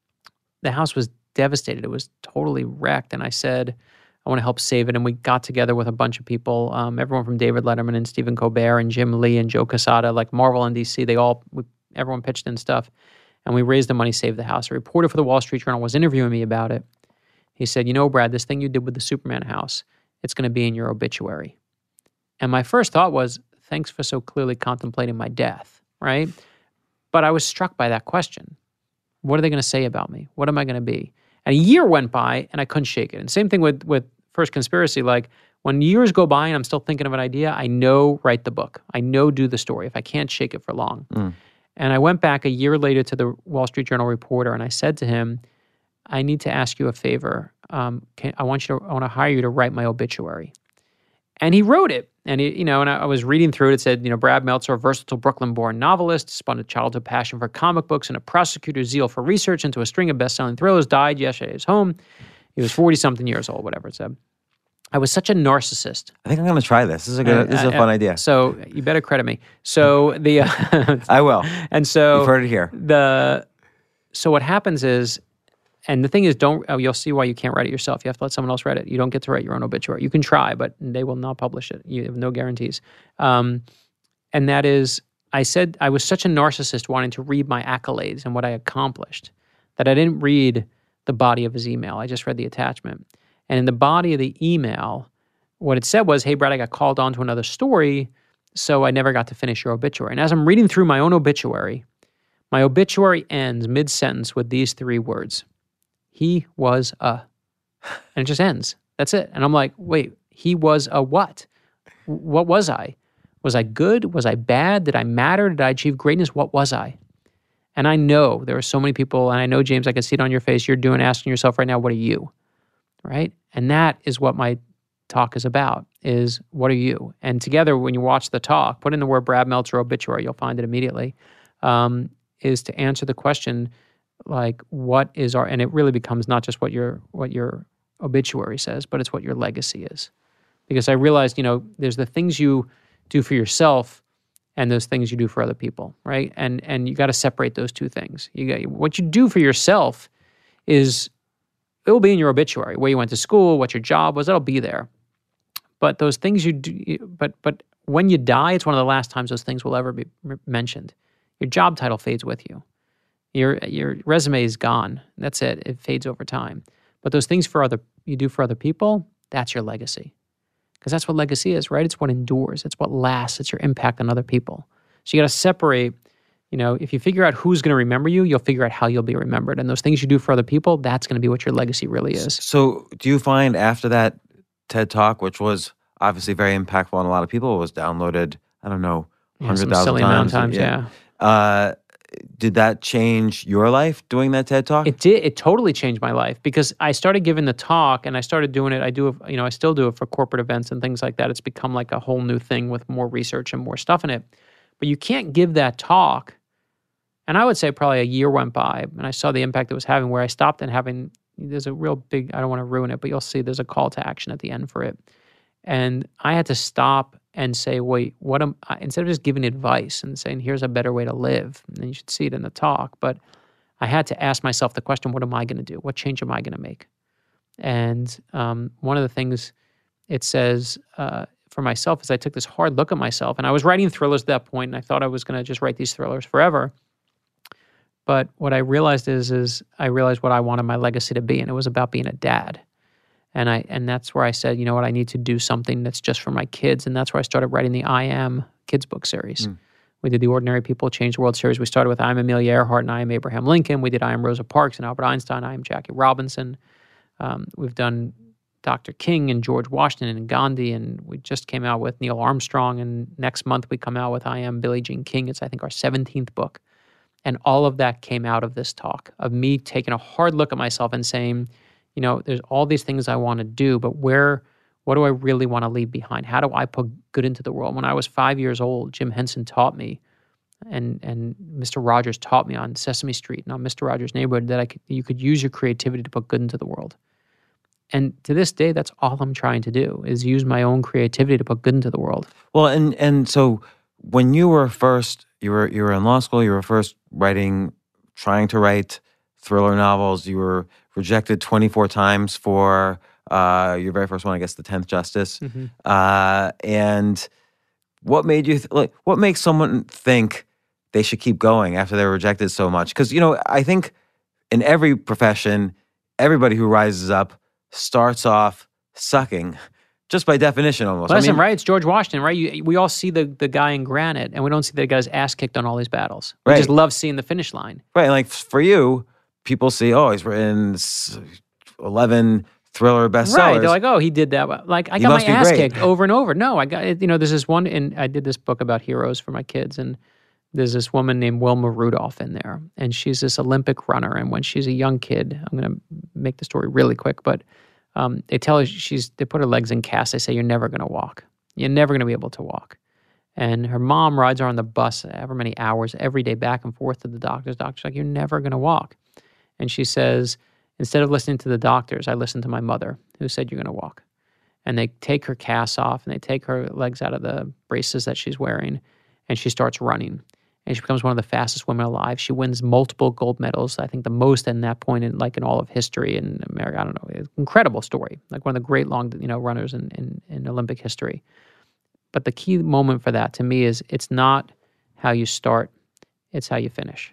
the house was devastated. It was totally wrecked. And I said, I want to help save it. And we got together with a bunch of people, um, everyone from David Letterman and Stephen Colbert and Jim Lee and Joe Quesada, like Marvel and D C. They all, we, everyone pitched in stuff. And we raised the money, saved the house. A reporter for the Wall Street Journal was interviewing me about it. He said, you know, Brad, this thing you did with the Superman house, it's going to be in your obituary. And my first thought was, thanks for so clearly contemplating my death, right? But I was struck by that question. What are they going to say about me? What am I going to be? And a year went by and I couldn't shake it. And same thing with, with First Conspiracy. Like when years go by and I'm still thinking of an idea, I know write the book. I know do the story if I can't shake it for long. Mm. And I went back a year later to the Wall Street Journal reporter and I said to him, I need to ask you a favor. Um, can, I want you to, I want to hire you to write my obituary. And he wrote it. And, he, you know, and I, I was reading through it. It said, you know, Brad Meltzer, a versatile Brooklyn-born novelist, spun a childhood passion for comic books and a prosecutor's zeal for research into a string of best-selling thrillers, died yesterday at his home. He was forty-something years old, whatever it said. I was such a narcissist. I think I'm going to try this. This is a good. Uh, this is a uh, fun idea. So you better credit me. So the uh, I will. and so You've heard it here. The so what happens is, and the thing is, don't oh, you'll see why you can't write it yourself. You have to let someone else write it. You don't get to write your own obituary. You can try, but they will not publish it. You have no guarantees. Um, and that is, I said I was such a narcissist wanting to read my accolades and what I accomplished that I didn't read the body of his email. I just read the attachment. And in the body of the email, what it said was, hey, Brad, I got called on to another story, so I never got to finish your obituary. And as I'm reading through my own obituary, my obituary ends mid-sentence with these three words. He was a. And it just ends. That's it. And I'm like, wait, he was a what? What was I? Was I good? Was I bad? Did I matter? Did I achieve greatness? What was I? And I know there are so many people, and I know, James, I can see it on your face. You're doing, asking yourself right now, what are you? Right? And that is what my talk is about, is what are you? And together, when you watch the talk, put in the word Brad Meltzer obituary, you'll find it immediately, um, is to answer the question, like, what is our, and it really becomes not just what your what your obituary says, but it's what your legacy is. Because I realized, you know, there's the things you do for yourself and those things you do for other people, right? And and you got to separate those two things. You got, what you do for yourself is, it will be in your obituary, where you went to school, what your job was, that'll be there. But those things you do, but but when you die, it's one of the last times those things will ever be mentioned. Your job title fades with you. Your your resume is gone. That's it. It fades over time. But those things for other you do for other people, that's your legacy. Because that's what legacy is, right? It's what endures. It's what lasts. It's your impact on other people. So you got to separate. You know, if you figure out who's going to remember you, you'll figure out how you'll be remembered. And those things you do for other people, that's going to be what your legacy really is. So do you find after that TED Talk, which was obviously very impactful on a lot of people, it was downloaded, I don't know, one hundred thousand yeah, times. times, yeah. yeah. Uh, did that change your life doing that TED Talk? It did. It totally changed my life because I started giving the talk and I started doing it. I do, you know, I still do it for corporate events and things like that. It's become like a whole new thing with more research and more stuff in it. But you can't give that talk. And I would say probably a year went by and I saw the impact it was having, where I stopped and having, there's a real big, I don't want to ruin it, but you'll see there's a call to action at the end for it. And I had to stop and say, wait, what am I, instead of just giving advice and saying, here's a better way to live, and you should see it in the talk, but I had to ask myself the question, what am I going to do? What change am I going to make? And um, one of the things it says uh, for myself is I took this hard look at myself, and I was writing thrillers at that point, and I thought I was going to just write these thrillers forever. But what I realized is, is I realized what I wanted my legacy to be, and it was about being a dad. And I and that's where I said, you know what, I need to do something that's just for my kids. And that's where I started writing the I Am kids book series. Mm. We did the Ordinary People Change the World series. We started with I Am Amelia Earhart and I Am Abraham Lincoln. We did I Am Rosa Parks and Albert Einstein. I Am Jackie Robinson. Um, we've done Doctor King and George Washington and Gandhi. And we just came out with Neil Armstrong. And next month we come out with I Am Billie Jean King. It's, I think, our seventeenth book. And all of that came out of this talk, of me taking a hard look at myself and saying, you know, there's all these things I want to do, but where, what do I really want to leave behind? How do I put good into the world? When I was five years old, Jim Henson taught me, and and Mister Rogers taught me on Sesame Street and on Mister Rogers' Neighborhood that I could, you could use your creativity to put good into the world. And to this day, that's all I'm trying to do, is use my own creativity to put good into the world. Well, and and so when you were first, you were you were in law school, you were first writing, trying to write thriller novels. You were rejected twenty-four times for uh, your very first one, I guess, The Tenth Justice. Mm-hmm. Uh, and what made you th- like? What makes someone think they should keep going after they're rejected so much? Because, you know, I think in every profession, everybody who rises up starts off sucking, just by definition, almost. Listen, I mean, right? It's George Washington, right? You, we all see the the guy in granite, and we don't see the guy's ass kicked on all these battles. We right. just love seeing the finish line. Right, like for you, people see, oh, he's written eleven thriller bestsellers. Right, they're like, oh, he did that. Like, I He got my must be ass great. kicked over and over. No, I got, you know, there's this one, and I did this book about heroes for my kids, and there's this woman named Wilma Rudolph in there, and she's this Olympic runner, and when she's a young kid, I'm going to make the story really quick, but um, they tell her she's, they put her legs in casts, they say, you're never going to walk. You're never going to be able to walk. And her mom rides her on the bus however many hours every day back and forth to the doctor's. Doctor's like, you're never going to walk. And she says, instead of listening to the doctors, I listened to my mother who said, you're going to walk. and they take her cast off and they take her legs out of the braces that she's wearing, and she starts running. And she becomes one of the fastest women alive. She wins multiple gold medals, I think the most in that point in like in all of history in America. I don't know. It's an incredible story. Like one of the great long, you know, runners in, in, in Olympic history. But the key moment for that to me is it's not how you start, it's how you finish.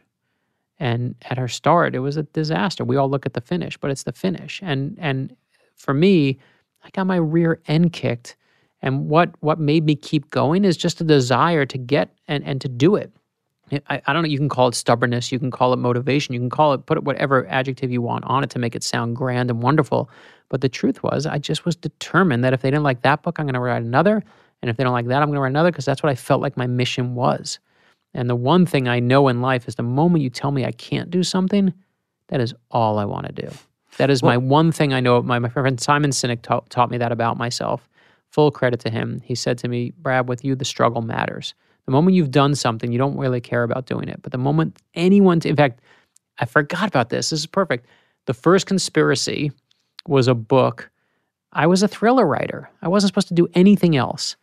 And at her start, it was a disaster. We all look at the finish, but it's the finish. And and for me, I got my rear end kicked. And what what made me keep going is just a desire to get and, and to do it. I, I don't know, you can call it stubbornness, you can call it motivation, you can call it, put it whatever adjective you want on it to make it sound grand and wonderful. But the truth was, I just was determined that if they didn't like that book, I'm going to write another. And if they don't like that, I'm going to write another, because that's what I felt like my mission was. And the one thing I know in life is the moment you tell me I can't do something, that is all I want to do. That is well, my one thing I know. My, my friend Simon Sinek ta- taught me that about myself. Full credit to him. He said to me, Brad, with you, the struggle matters. The moment you've done something, you don't really care about doing it. But the moment anyone, t- in fact, I forgot about this. This is perfect. The first conspiracy was a book. I was a thriller writer. I wasn't supposed to do anything else.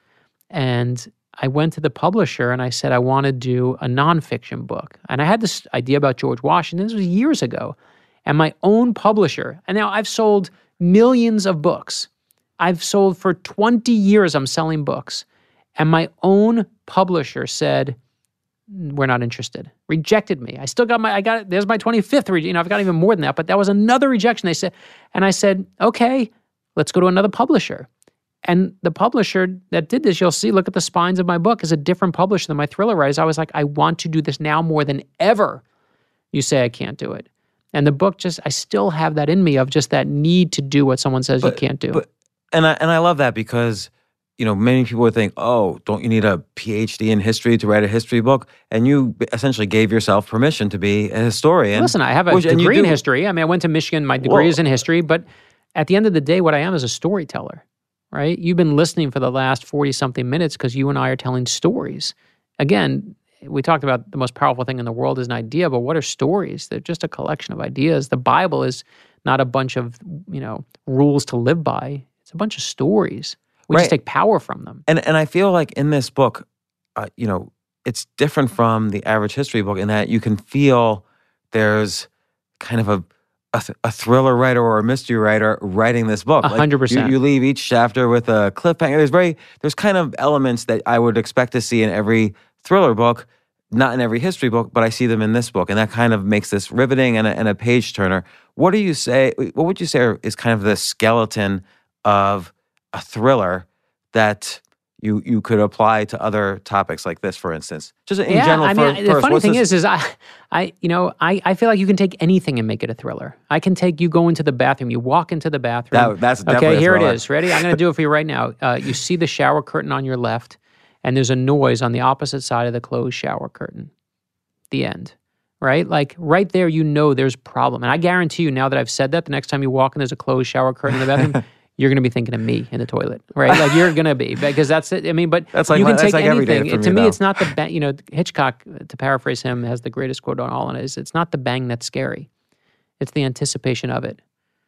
And I went to the publisher and I said, I want to do a nonfiction book. And I had this idea about George Washington. This was years ago. And my own publisher, and now I've sold millions of books. I've sold for twenty years, I'm selling books. And my own publisher said, we're not interested. Rejected me. I still got my, I got, there's my twenty-fifth, you know, I've got even more than that, but that was another rejection. They said, and I said, okay, let's go to another publisher. And the publisher that did this, you'll see, look at the spines of my book, is a different publisher than my thriller writers. I was like, I want to do this now more than ever. You say I can't do it. And the book just, I still have that in me of just that need to do what someone says but, you can't do. But, and I and I love that because, you know, many people would think, oh, don't you need a P H D in history to write a history book? And you essentially gave yourself permission to be a historian. Listen, I have a which, degree in do, history. I mean, I went to Michigan. My degree well, is in history. But at the end of the day, what I am is a storyteller, right? You've been listening for the last forty-something minutes because you and I are telling stories. Again, we talked about the most powerful thing in the world is an idea, but what are stories? They're just a collection of ideas. The Bible is not a bunch of, you know, rules to live by. It's a bunch of stories. We right. just take power from them. And and I feel like in this book, uh, you know, it's different from the average history book in that you can feel there's kind of a a, th- a thriller writer or a mystery writer writing this book. A hundred percent. You leave each chapter with a cliffhanger. There's very there's kind of elements that I would expect to see in every thriller book, not in every history book, but I see them in this book, and that kind of makes this riveting and a, and a page turner. What do you say? What would you say is kind of the skeleton of a thriller that you you could apply to other topics like this, for instance? Just in yeah, general. I mean, for, the first, funny thing this? is, is I, I, you know, I, I feel like you can take anything and make it a thriller. I can take you go into the bathroom, you walk into the bathroom. That, that's definitely okay. a Here it thriller. is. Ready? I'm going to do it for you right now. Uh, you see the shower curtain on your left, and there's a noise on the opposite side of the closed shower curtain. The end. Right? Like right there, you know there's a problem. And I guarantee you now that I've said that, the next time you walk and there's a closed shower curtain in the bathroom, you're going to be thinking of me in the toilet, right? Like you're going to be, because that's it. I mean, but that's like you can my, take like anything. to me, though. it's not the, ba- you know, Hitchcock, to paraphrase him, has the greatest quote on all on it, is it's not the bang that's scary. It's the anticipation of it.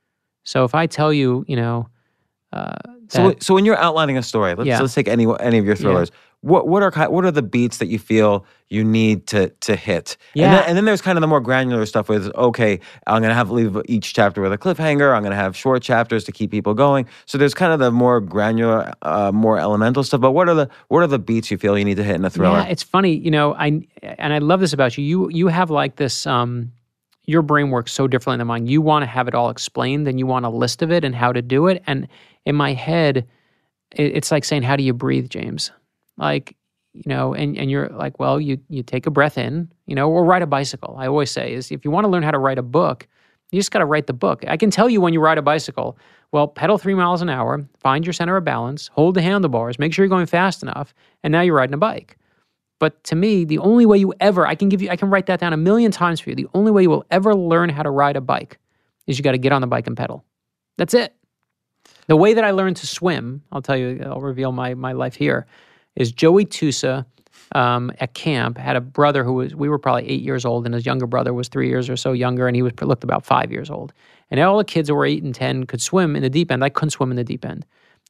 So if I tell you, you know, uh, that, so so when you're outlining a story, let's Yeah. let's take any any of your thrillers. Yeah. What what are ki- what are the beats that you feel you need to to hit? Yeah. And then, and then there's kind of the more granular stuff with, okay, I'm going to have leave each chapter with a cliffhanger. I'm going to have short chapters to keep people going. So there's kind of the more granular, uh, more elemental stuff. But what are the what are the beats you feel you need to hit in a thriller? Yeah, it's funny, you know, I and I love this about you. You you have like this, um, your brain works so differently than mine. You want to have it all explained, and you want a list of it and how to do it. And in my head, it, it's like saying, how do you breathe, James? Like, you know, and, and you're like, well, you you take a breath in, you know, or ride a bicycle. I always say is if you want to learn how to write a book, you just got to write the book. I can tell you when you ride a bicycle, well, pedal three miles an hour, find your center of balance, hold the handlebars, make sure you're going fast enough, and now you're riding a bike. But to me, the only way you ever, I can give you, I can write that down a million times for you. The only way you will ever learn how to ride a bike is you got to get on the bike and pedal. That's it. The way that I learned to swim, I'll tell you, I'll reveal my my life here, is Joey Tusa um, at camp had a brother who was, we were probably eight years old, and his younger brother was three years or so younger, and he was looked about five years old. And all the kids that were eight and ten could swim in the deep end. I couldn't swim in the deep end.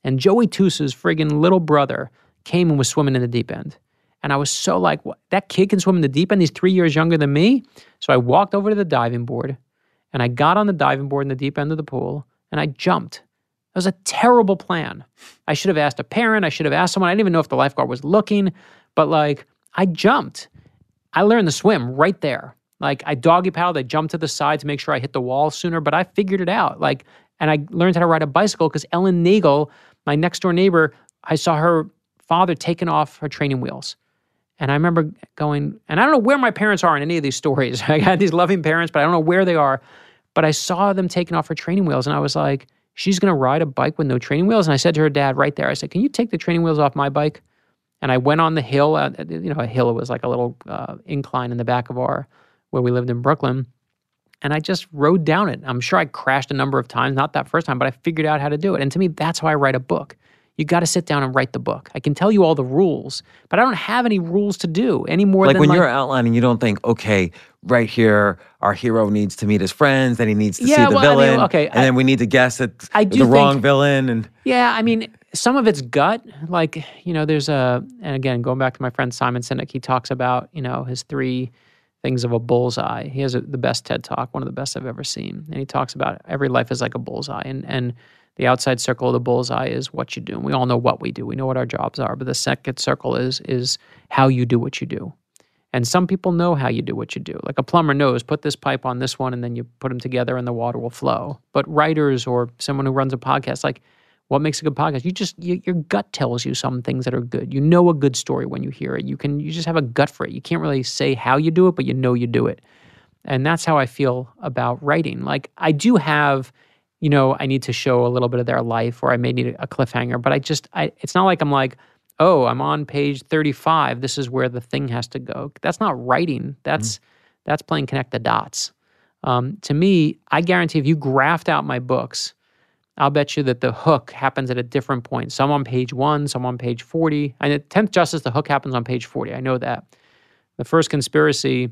And Joey Tusa's friggin' little brother came and was swimming in the deep end. And I was so like, what? That kid can swim in the deep end? He's three years younger than me? So I walked over to the diving board, and I got on the diving board in the deep end of the pool, and I jumped. It was a terrible plan. I should have asked a parent. I should have asked someone. I didn't even know if the lifeguard was looking. But like, I jumped. I learned to swim right there. Like, I doggy paddled. I jumped to the side to make sure I hit the wall sooner. But I figured it out. Like, and I learned how to ride a bicycle because Ellen Nagel, my next door neighbor, I saw her father taking off her training wheels. And I remember going, and I don't know where my parents are in any of these stories. I had these loving parents, but I don't know where they are. But I saw them taking off her training wheels, and I was like, she's going to ride a bike with no training wheels? And I said to her dad right there, I said, can you take the training wheels off my bike? And I went on the hill. Uh, you know, a hill, it was like a little uh, incline in the back of our, where we lived in Brooklyn. And I just rode down it. I'm sure I crashed a number of times, not that first time, but I figured out how to do it. And to me, that's how I write a book. You got to sit down and write the book. I can tell you all the rules, but I don't have any rules to do any more like than when like, you're outlining, you don't think, okay, right here, our hero needs to meet his friends, then he needs to Yeah, see the well, I mean, villain, okay, and I- then we need to guess at I the do wrong think- villain. And Yeah, I mean, some of it's gut. Like, you know, there's a, and again, going back to my friend Simon Sinek, he talks about, you know, his three things of a bullseye. He has a, the best TED Talk, one of the best I've ever seen. And he talks about every life is like a bullseye. And, and the outside circle of the bullseye is what you do. And we all know what we do. We know what our jobs are. But the second circle is is how you do what you do. And some people know how you do what you do. Like a plumber knows, put this pipe on this one, and then you put them together and the water will flow. But writers or someone who runs a podcast, like, what makes a good podcast? You just, you, your gut tells you some things that are good. You know a good story when you hear it. You can, you just have a gut for it. You can't really say how you do it, but you know you do it. And that's how I feel about writing. Like, I do have, you know, I need to show a little bit of their life, or I may need a cliffhanger, but I just, I, it's not like I'm like, oh, I'm on page thirty-five. This is where the thing has to go. That's not writing. That's, mm-hmm. that's playing connect the dots. Um, to me, I guarantee if you graphed out my books, I'll bet you that the hook happens at a different point. Some on page one, some on page forty. And at tenth Justice, the hook happens on page forty. I know that. The First Conspiracy,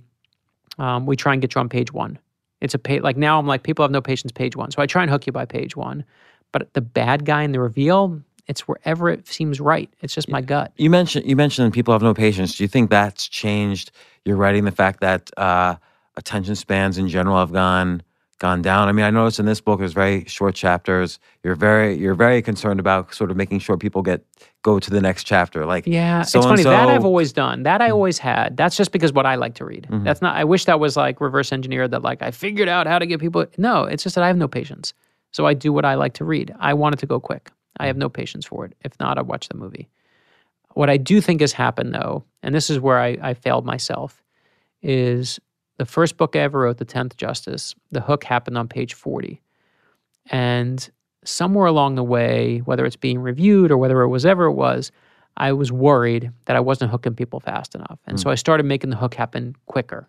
um, we try and get you on page one. It's a page, like now I'm like, people have no patience, page one. So I try and hook you by page one. But the bad guy in the reveal, it's wherever it seems right. It's just my gut. you mentioned you mentioned people have no patience. Do you think that's changed your writing? The fact that uh, attention spans in general have gone gone down. I mean, I noticed in this book there's very short chapters. You're very you're very concerned about sort of making sure people get go to the next chapter. Like, yeah, so it's funny. and so, That I've always done. That I always had. That's just because what I like to read. Mm-hmm. That's not. I wish that was like reverse engineered. That like I figured out how to get people. No, it's just that I have no patience. So I do what I like to read. I want it to go quick. I have no patience for it. If not, I watch the movie. What I do think has happened, though, and this is where I, I failed myself, is the first book I ever wrote, The tenth Justice, the hook happened on page forty. And somewhere along the way, whether it's being reviewed or whether it was ever it was, I was worried that I wasn't hooking people fast enough. And mm. so I started making the hook happen quicker.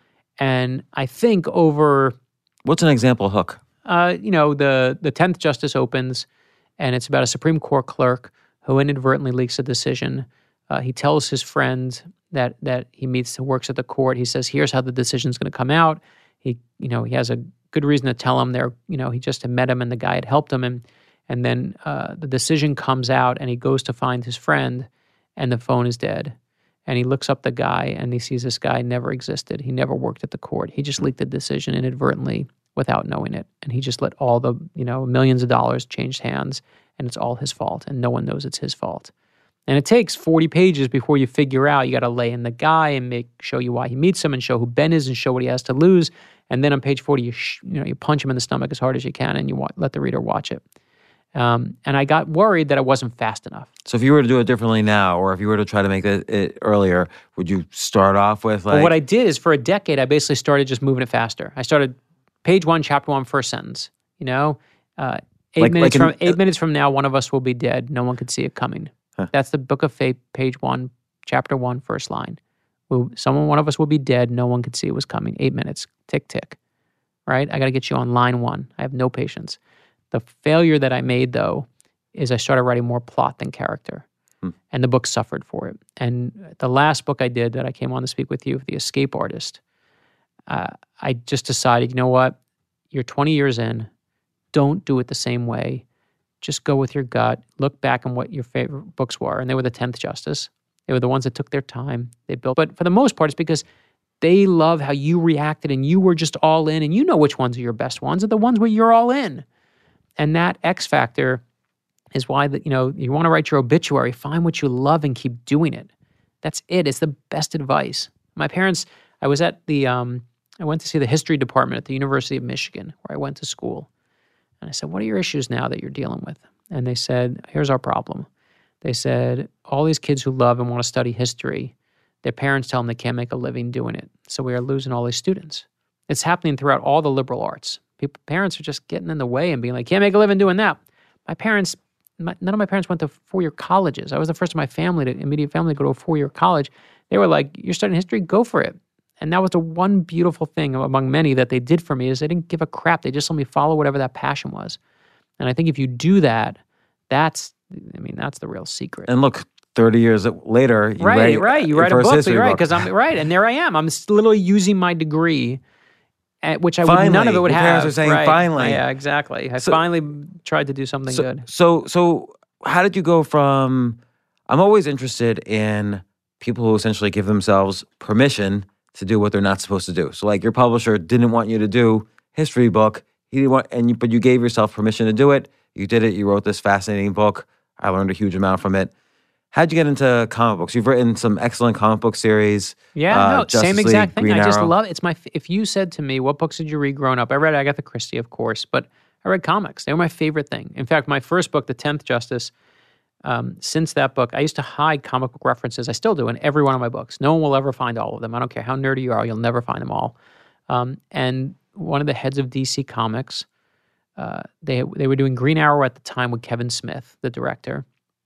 And I think over... What's an example hook? Uh, you know, the, the tenth Justice opens, and it's about a Supreme Court clerk who inadvertently leaks a decision. Uh, he tells his friend that that he meets who works at the court. He says, "Here's how the decision's going to come out." He, you know, he has a good reason to tell him there. You know, he just had met him, and the guy had helped him, and and then uh, the decision comes out, and he goes to find his friend, and the phone is dead. And he looks up the guy, and he sees this guy never existed. He never worked at the court. He just leaked the decision inadvertently without knowing it, and he just let all the, you know, millions of dollars change hands, and it's all his fault, and no one knows it's his fault. And it takes forty pages before you figure out. You got to lay in the guy and make show you why he meets him, and show who Ben is, and show what he has to lose. And then on page forty, you sh- you know you punch him in the stomach as hard as you can, and you wa- let the reader watch it. Um, and I got worried that I wasn't fast enough. So if you were to do it differently now, or if you were to try to make it, it earlier, would you start off with like? Well, what I did is for a decade, I basically started just moving it faster. I started page one, chapter one, first sentence. You know, uh, eight Like- minutes like an- from eight minutes from now, one of us will be dead. No one could see it coming. Huh. That's the Book of Fate, page one, chapter one, first line. We'll, someone, one of us will be dead. No one could see it was coming. Eight minutes, tick, tick. Right? I got to get you on line one. I have no patience. The failure that I made, though, is I started writing more plot than character. Hmm. And the book suffered for it. And the last book I did that I came on to speak with you, The Escape Artist, uh, I just decided, you know what? You're twenty years in. Don't do it the same way. just go with your gut. Look back on what your favorite books were. And they were the tenth Justice. They were the ones that took their time. They built. But for the most part, it's because they love how you reacted and you were just all in. And you know which ones are your best ones, are the ones where you're all in. And that X factor is why that, you know, you want to write your obituary, find what you love and keep doing it. That's it. It's the best advice. My parents, I was at the, um, I went to see the history department at the University of Michigan, where I went to school. And I said, what are your issues now that you're dealing with? And they said, here's our problem. They said, all these kids who love and want to study history, their parents tell them they can't make a living doing it. So we are losing all these students. It's happening throughout all the liberal arts. People, parents are just getting in the way and being like, can't make a living doing that. My parents, my, none of my parents went to four-year colleges. I was the first in my family, to immediate family, to go to a four-year college. They were like, you're studying history? Go for it. And that was the one beautiful thing among many that they did for me, is they didn't give a crap. They just let me follow whatever that passion was. And I think if you do that, that's, I mean, that's the real secret. And look, thirty years later, you right, write, right. You write a book, right? Because I'm right, and there I am. I'm literally using my degree, at, which I finally, would none of it would your have. Parents are saying right. finally. Yeah, exactly. I so, finally tried to do something so, good. So, so how did you go from? I'm always interested in people who essentially give themselves permission to do what they're not supposed to do. So like your publisher didn't want you to do history book. He didn't want, and you, but you gave yourself permission to do it. You did it. You wrote this fascinating book. I learned a huge amount from it. How'd you get into comic books? You've written some excellent comic book series. Yeah, uh, no, Justice same League, exact thing. Green I just Arrow. love it. It's my, if you said to me, what books did you read growing up? I read Agatha Christie, of course, but I read comics. They were my favorite thing. In fact, my first book, The tenth Justice, Um, since that book, I used to hide comic book references. I still do in every one of my books. No one will ever find all of them. I don't care how nerdy you are, you'll never find them all. Um, and one of the heads of D C Comics, uh, they they were doing Green Arrow at the time with Kevin Smith, the director.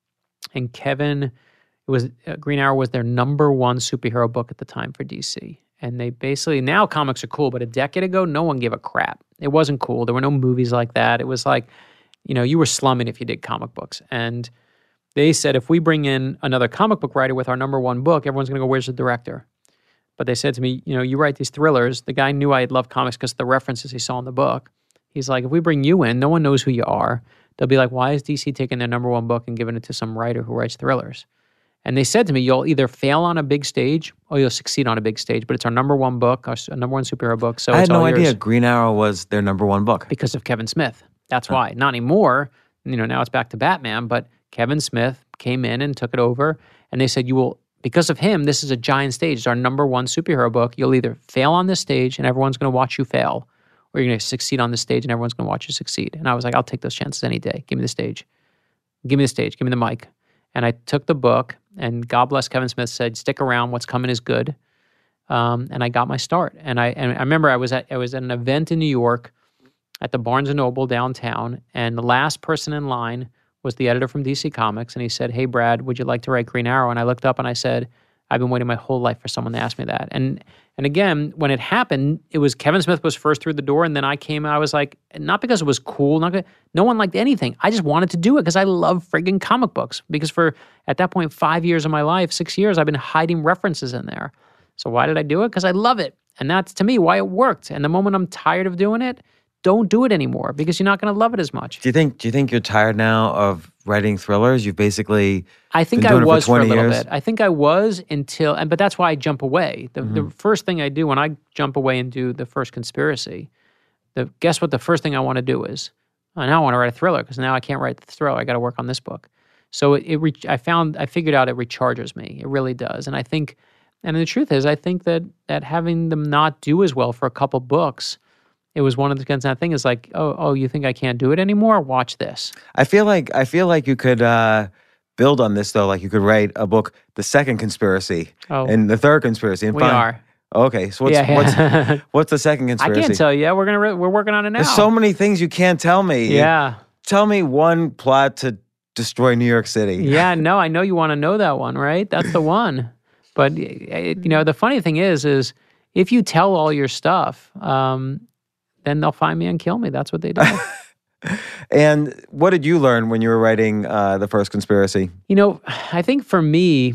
And Kevin, it was uh, Green Arrow was their number one superhero book at the time for D C. And they basically, now comics are cool, but a decade ago, no one gave a crap. It wasn't cool. There were no movies like that. It was like, you know, you were slumming if you did comic books. And they said, if we bring in another comic book writer with our number one book, everyone's going to go, where's the director? But they said to me, you know, you write these thrillers. The guy knew I had loved comics because of the references he saw in the book. He's like, if we bring you in, no one knows who you are. They'll be like, why is D C taking their number one book and giving it to some writer who writes thrillers? And they said to me, you'll either fail on a big stage or you'll succeed on a big stage. But it's our number one book, our number one superhero book. So I it's had no all idea yours. Green Arrow was their number one book. Because of Kevin Smith. That's why. Not anymore. You know, now it's back to Batman, but Kevin Smith came in and took it over, and they said, you will, because of him, this is a giant stage. It's our number one superhero book. You'll either fail on this stage and everyone's going to watch you fail, or you're going to succeed on this stage and everyone's going to watch you succeed. And I was like, I'll take those chances any day. Give me the stage. Give me the stage. Give me the mic. And I took the book, and God bless Kevin Smith said, stick around. What's coming is good. Um, and I got my start. And I and I remember I was at I was at an event in New York at the Barnes and Noble downtown, and the last person in line was the editor from D C Comics, and he said, hey, Brad, would you like to write Green Arrow? And I looked up and I said, I've been waiting my whole life for someone to ask me that. And and again, when it happened, it was Kevin Smith was first through the door, and then I came and I was like, not because it was cool, not because, no one liked anything. I just wanted to do it because I love friggin' comic books. Because for, at that point, five years of my life, six years, I've been hiding references in there. So why did I do it? Because I love it. And that's, to me, why it worked. And the moment I'm tired of doing it, don't do it anymore because you're not going to love it as much. Do you think? Do you think you're tired now of writing thrillers? You've basically I think been I doing it was for, for a twenty little years? bit. I think I was until, and but that's why I jump away. The, mm-hmm. the first thing I do when I jump away and do the first conspiracy, the guess what? The first thing I want to do is, oh, now I want to write a thriller because now I can't write the thriller. I got to work on this book. So it, it re- I found, I figured out it recharges me. It really does. And I think, and the truth is, I think that that having them not do as well for a couple books. It was one of the kinds of thing is like, oh, oh, you think I can't do it anymore? Watch this. I feel like I feel like you could uh, build on this though. Like you could write a book, the second conspiracy, oh, and the third conspiracy. And we find, are. Okay, so what's yeah, yeah. what's what's the second conspiracy? I can't tell you. Yeah, we're gonna re- we're working on it now. There's so many things you can't tell me. Yeah. Tell me one plot to destroy New York City. Yeah, no, I know you want to know that one, right? That's the one. But it, you know, the funny thing is, is if you tell all your stuff. Um, then they'll find me and kill me. That's what they do. And what did you learn when you were writing uh, the first conspiracy? You know, I think for me,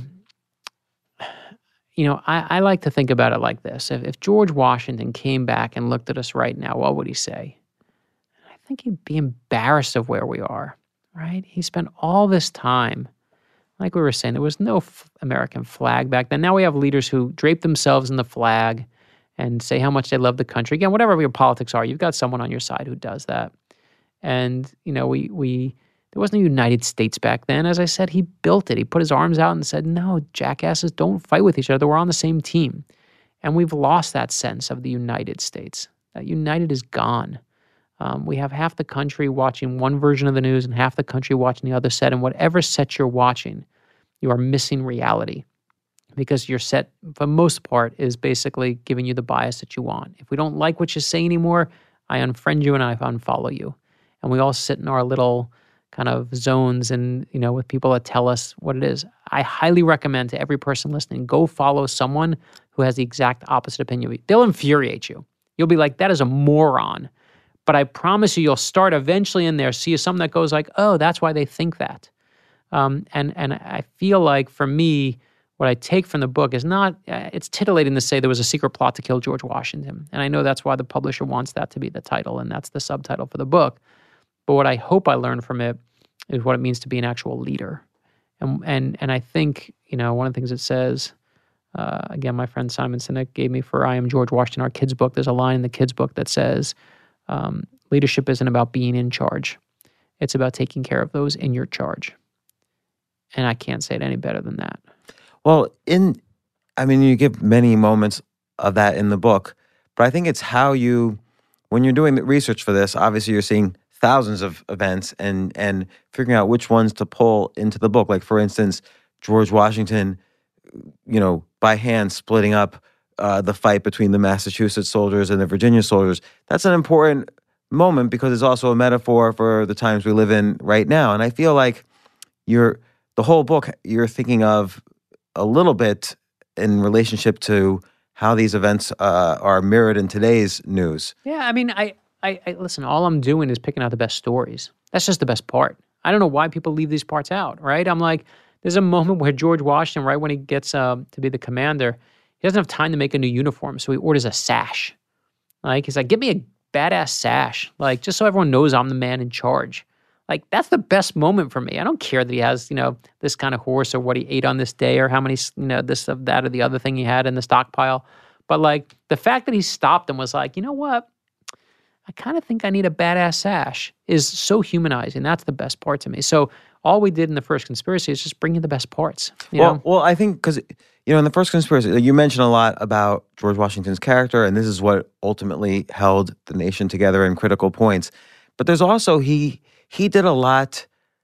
you know, I, I like to think about it like this. If, if George Washington came back and looked at us right now, what would he say? I think he'd be embarrassed of where we are. right? He spent all this time, like we were saying, there was no f- American flag back then. Now we have leaders who drape themselves in the flag and say how much they love the country. Again, whatever your politics are, you've got someone on your side who does that. And, you know, we we there wasn't a United States back then. As I said, he built it. He put his arms out and said, no, jackasses, don't fight with each other. We're on the same team. And we've lost that sense of the United States. That united is gone. Um, we have half the country watching one version of the news and half the country watching the other set. And whatever set you're watching, you are missing reality because your set, for the most part, is basically giving you the bias that you want. If we don't like what you say anymore, I unfriend you and I unfollow you. And we all sit in our little kind of zones and, you know, with people that tell us what it is. I highly recommend to every person listening, go follow someone who has the exact opposite opinion. They'll infuriate you. You'll be like, that is a moron. But I promise you, you'll start eventually in there, see something that goes like, oh, that's why they think that. Um, and and I feel like for me, what I take from the book is not, uh, it's titillating to say there was a secret plot to kill George Washington. And I know that's why the publisher wants that to be the title, and that's the subtitle for the book. But what I hope I learned from it is what it means to be an actual leader. And and and I think, you know, one of the things it says, uh, again, my friend Simon Sinek gave me for I Am George Washington, our kids' book. There's a line in the kids' book that says, um, leadership isn't about being in charge. It's about taking care of those in your charge. And I can't say it any better than that. Well, in, I mean, you give many moments of that in the book, but I think it's how you, when you're doing the research for this, obviously you're seeing thousands of events and and figuring out which ones to pull into the book. Like, for instance, George Washington, you know, by hand splitting up uh, the fight between the Massachusetts soldiers and the Virginia soldiers. That's an important moment because it's also a metaphor for the times we live in right now. And I feel like you're, the whole book, you're thinking of a little bit in relationship to how these events uh, are mirrored in today's news. Yeah, I mean, I, I, I listen, all I'm doing is picking out the best stories. That's just the best part. I don't know why people leave these parts out, right? I'm like, there's a moment where George Washington, right when he gets uh, to be the commander, he doesn't have time to make a new uniform, so he orders a sash. Like, he's like, give me a badass sash, like, just so everyone knows I'm the man in charge. Like, that's the best moment for me. I don't care that he has, you know, this kind of horse or what he ate on this day or how many, you know, this of that or the other thing he had in the stockpile. But, like, the fact that he stopped and was like, you know what? I kind of think I need a badass sash is so humanizing. That's the best part to me. So all we did in the first conspiracy is just bring you the best parts. You well, know? well, I think because, you know, in the first conspiracy, you mentioned a lot about George Washington's character, and this is what ultimately held the nation together in critical points. But there's also, he he did a lot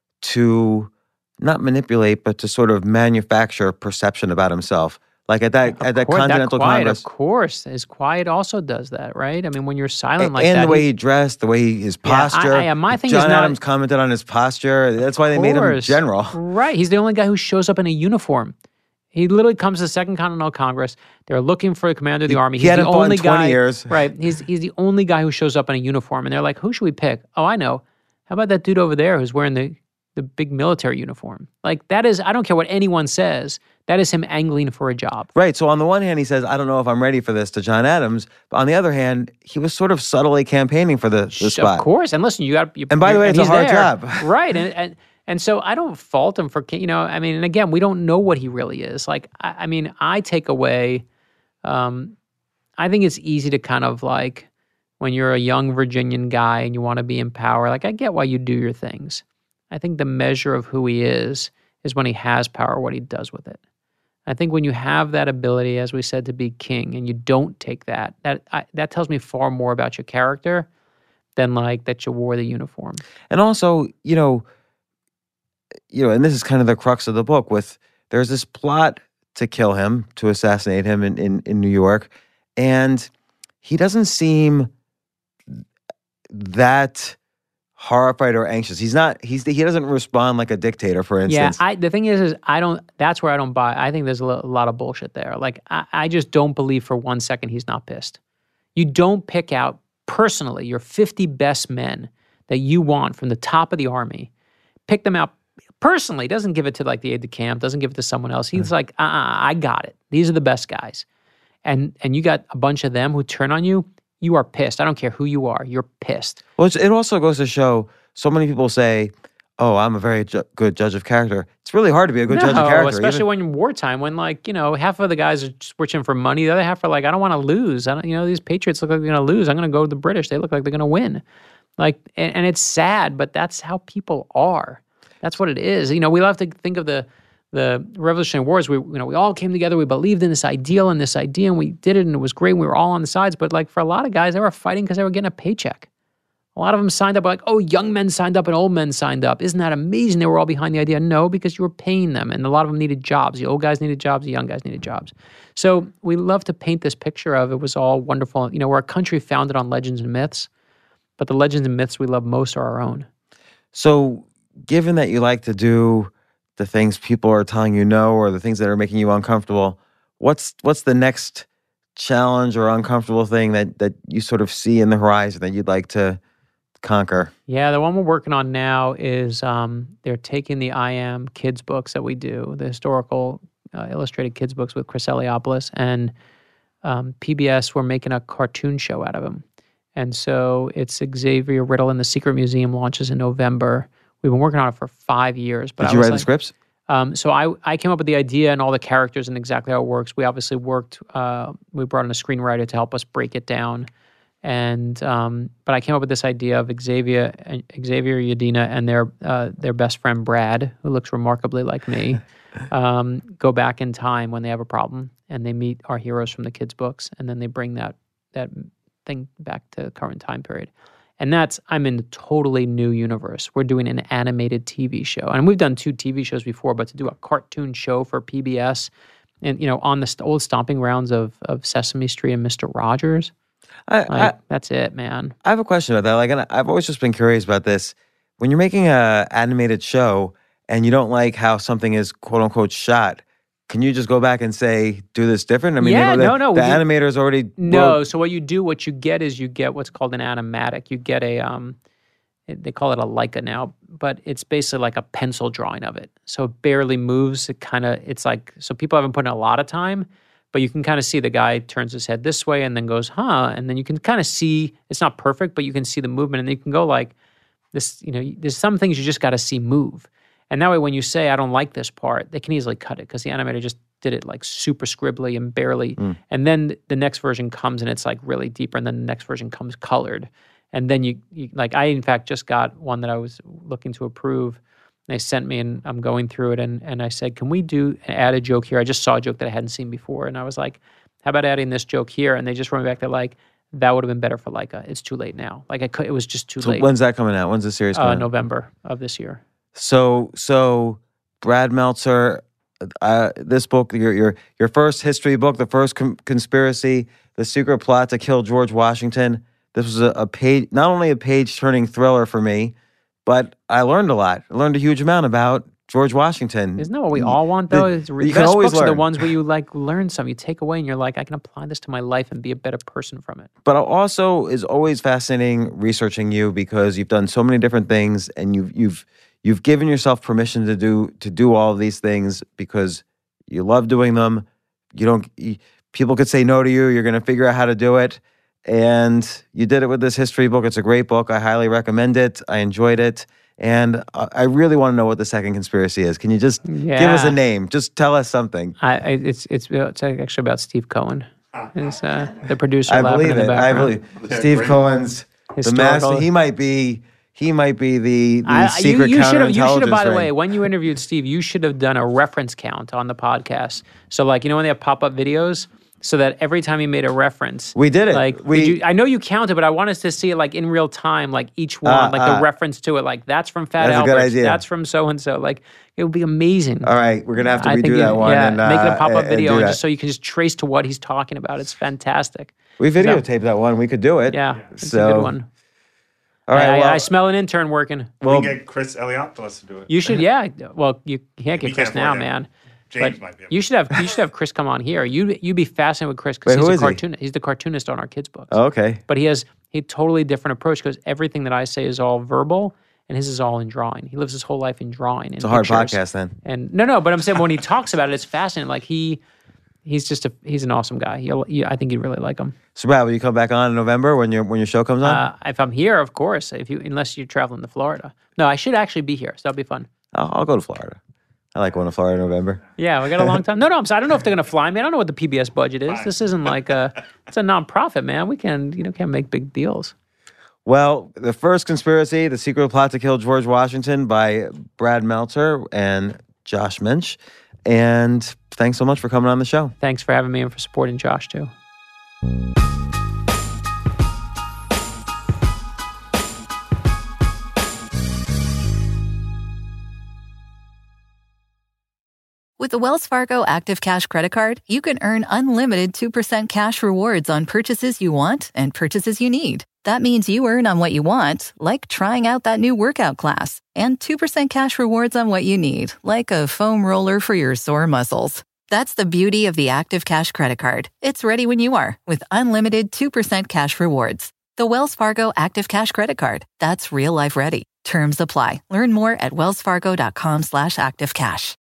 to not manipulate, but to sort of manufacture perception about himself. Like at that at that course, Continental that quiet, Congress. Of course, his quiet also does that, right? I mean, when you're silent and, like and that. the way he, he dressed, the way he, his posture. Yeah, I, I, my thing John is not, Adams commented on his posture. That's why they made him general. Right. He's the only guy who shows up in a uniform. He literally comes to the Second Continental Congress. They're looking for the commander of the he, army. He's He hadn't the fought only in twenty guy. years. Right. He's he's the only guy who shows up in a uniform, and they're like, "Who should we pick?" Oh, I know. How about that dude over there who's wearing the the big military uniform? Like, that is, I don't care what anyone says. That is him angling for a job. Right. So on the one hand, he says, I don't know if I'm ready for this to John Adams. But on the other hand, he was sort of subtly campaigning for the, the spot. Of course. And listen, you got you, And by the way, it's a hard there. job. Right. And, and and so I don't fault him for, you know, I mean, and again, we don't know what he really is. Like, I, I mean, I take away, um, I think it's easy to kind of like, when you're a young Virginian guy and you want to be in power, like, I get why you do your things. I think the measure of who he is is when he has power, what he does with it. I think when you have that ability, as we said, to be king, and you don't take that, that I, that tells me far more about your character than like that you wore the uniform. And also, you know, you know, and this is kind of the crux of the book. With there's this plot to kill him, to assassinate him in in, in New York, and he doesn't seem that horrified or anxious. He's not, he's, he doesn't respond like a dictator, for instance. Yeah, I, the thing is, is I don't, that's where I don't buy, I think there's a lot of bullshit there. Like, I, I just don't believe for one second he's not pissed. You don't pick out personally your fifty best men that you want from the top of the army, pick them out personally, doesn't give it to like the aide-de-camp, doesn't give it to someone else. He's like, uh-uh, I got it. These are the best guys. And and you got a bunch of them who turn on you, you are pissed. I don't care who you are. You're pissed. Well, it's, it also goes to show, so many people say, oh, I'm a very ju- good judge of character. It's really hard to be a good no, judge of character. especially even- when you're wartime, when like, you know, half of the guys are just switching for money. The other half are like, I don't want to lose. I don't, you know, these Patriots look like they're going to lose. I'm going to go to the British. They look like they're going to win. Like, and, and it's sad, but that's how people are. That's what it is. You know, we love to think of the the Revolutionary Wars. We, you know, we all came together. We believed in this ideal and this idea, and we did it, and it was great. We were all on the sides. But like for a lot of guys, they were fighting because they were getting a paycheck. A lot of them signed up like, oh, young men signed up and old men signed up. Isn't that amazing? They were all behind the idea. No, because you were paying them. And a lot of them needed jobs. The old guys needed jobs. The young guys needed jobs. So we love to paint this picture of it was all wonderful. You know, we're a country founded on legends and myths, but the legends and myths we love most are our own. So given that you like to do the things people are telling you no or the things that are making you uncomfortable, what's what's the next challenge or uncomfortable thing that, that you sort of see in the horizon that you'd like to conquer? Yeah, the one we're working on now is um, they're taking the I Am kids books that we do, the historical uh, illustrated kids books with Chris Eliopoulos, and um, P B S, we're making a cartoon show out of them. And so it's Xavier Riddle and the Secret Museum launches in November. We've been working on it for five years. But Did I you was write like, the scripts? Um, so I, I came up with the idea and all the characters and exactly how it works. We obviously worked, uh, we brought in a screenwriter to help us break it down. And um, but I came up with this idea of Xavier, Xavier Yadina and their uh, their best friend Brad, who looks remarkably like me, um, go back in time when they have a problem, and they meet our heroes from the kids' books, and then they bring that that thing back to the current time period. And that's, I'm in a totally new universe. We're doing an animated T V show, and we've done two T V shows before, but to do a cartoon show for P B S, and you know, on the st- old stomping grounds of of Sesame Street and Mister Rogers. I, Like, I, that's it, man. I have a question about that. Like, and I've always just been curious about this. When you're making a animated show and you don't like how something is quote unquote shot, can you just go back and say, do this different? I mean, Yeah, you know, the, no, no, the we- animator's already No, wrote- so what you do, what you get is you get what's called an animatic. You get a, um, it- they call it a Leica now, but it's basically like a pencil drawing of it. So it barely moves. It kind of, it's like, so people haven't put in a lot of time, but you can kind of see the guy turns his head this way and then goes, huh? And then you can kind of see, it's not perfect, but you can see the movement, and you can go like this, you know, there's some things you just got to see move. And that way, when you say, I don't like this part, they can easily cut it because the animator just did it like super scribbly and barely. Mm. And then the next version comes and it's like really deeper. And then the next version comes colored. And then you, you like, I in fact just got one that I was looking to approve. They sent me and I'm going through it. And, and I said, can we do, add a joke here? I just saw a joke that I hadn't seen before. And I was like, how about adding this joke here? And they just wrote me back. They're like, that would have been better for Leica. It's too late now. Like I could, it was just too So late. when's that coming out? When's the series coming Uh, out? November of this year. So, so Brad Meltzer, uh, this book, your your your first history book, the first com- conspiracy, the secret plot to kill George Washington. This was a, a page, not only a page-turning thriller for me, but I learned a lot. I learned a huge amount about George Washington. Isn't that what we all want, though? The- Is you the can best always books are the learn. ones where you like learn something, you take away, and you're like, I can apply this to my life and be a better person from it. But also is always fascinating researching you because you've done so many different things, and you've you've you've given yourself permission to do to do all of these things because you love doing them. You don't. You, people could say no to you. You're going to figure out how to do it, and you did it with this history book. It's a great book. I highly recommend it. I enjoyed it. And I I really want to know what the second conspiracy is. Can you just give us a Yeah. name? Just tell us something. I, I it's it's it's actually about Steve Cohen, is uh, the producer. I laughing believe in the it. I background. believe Steve Cohen's the Historical- master. He might be. He might be the, the I, secret you, you should have. You should have. counterintelligence By the ring. way, when you interviewed Steve, you should have done a reference count on the podcast. So, like, you know, when they have pop-up videos, so that every time he made a reference, We did it. Like, We- did you, I know you counted, but I want us to see it like in real time, like each one, Ah, like ah. the reference to it. Like that's from Fat That's a good Albert. idea. That's from so and so. Like it would be amazing. All right, we're gonna have to I redo think you- that one. Yeah, and, make it uh, a pop-up and video, do and that. just so you can just trace to what he's talking about. It's fantastic. we that- videotaped that one. We could do it. Yeah, it's So a good one. all right. I, well, I smell an intern working. well, we can get Chris Eliopoulos to do it. You should, yeah. Well, you can't He get can't Chris now, afford that. man. James But might be able you should have you should have Chris come on here. You you'd be fascinated with Chris because Wait, he's who a is he? cartoonist. He's the cartoonist on our kids' books. oh, okay. But he has a totally different approach because everything that I say is all verbal and his is all in drawing. He lives his whole life in drawing. It's a hard podcast then. And no, no, but I'm saying when he talks about it, it's fascinating. Like he He's just a he's an awesome guy. You'll, you, I think you'd really like him. So, Brad, will you come back on in November when your when your show comes on? Uh, if I'm here, of course. If you unless you're traveling to Florida. No, I should actually be here, so that'll be fun. I'll, I'll go to Florida. I like going to Florida in November. Yeah, we got a long time. No, no, I'm sorry. I don't know if they're going to fly me. I don't know what the P B S budget is. This isn't like a it's a nonprofit, man. We can you know can't make big deals. Well, the first conspiracy, the secret plot to kill George Washington by Brad Meltzer and Josh Minch. And thanks so much for coming on the show. Thanks for having me and for supporting Josh, too. With the Wells Fargo Active Cash Credit Card, you can earn unlimited two percent cash rewards on purchases you want and purchases you need. That means you earn on what you want, like trying out that new workout class, and two percent cash rewards on what you need, like a foam roller for your sore muscles. That's the beauty of the Active Cash Credit Card. It's ready when you are, with unlimited two percent cash rewards. The Wells Fargo Active Cash Credit Card. That's real life ready. Terms apply. Learn more at wellsfargo.com slash activecash.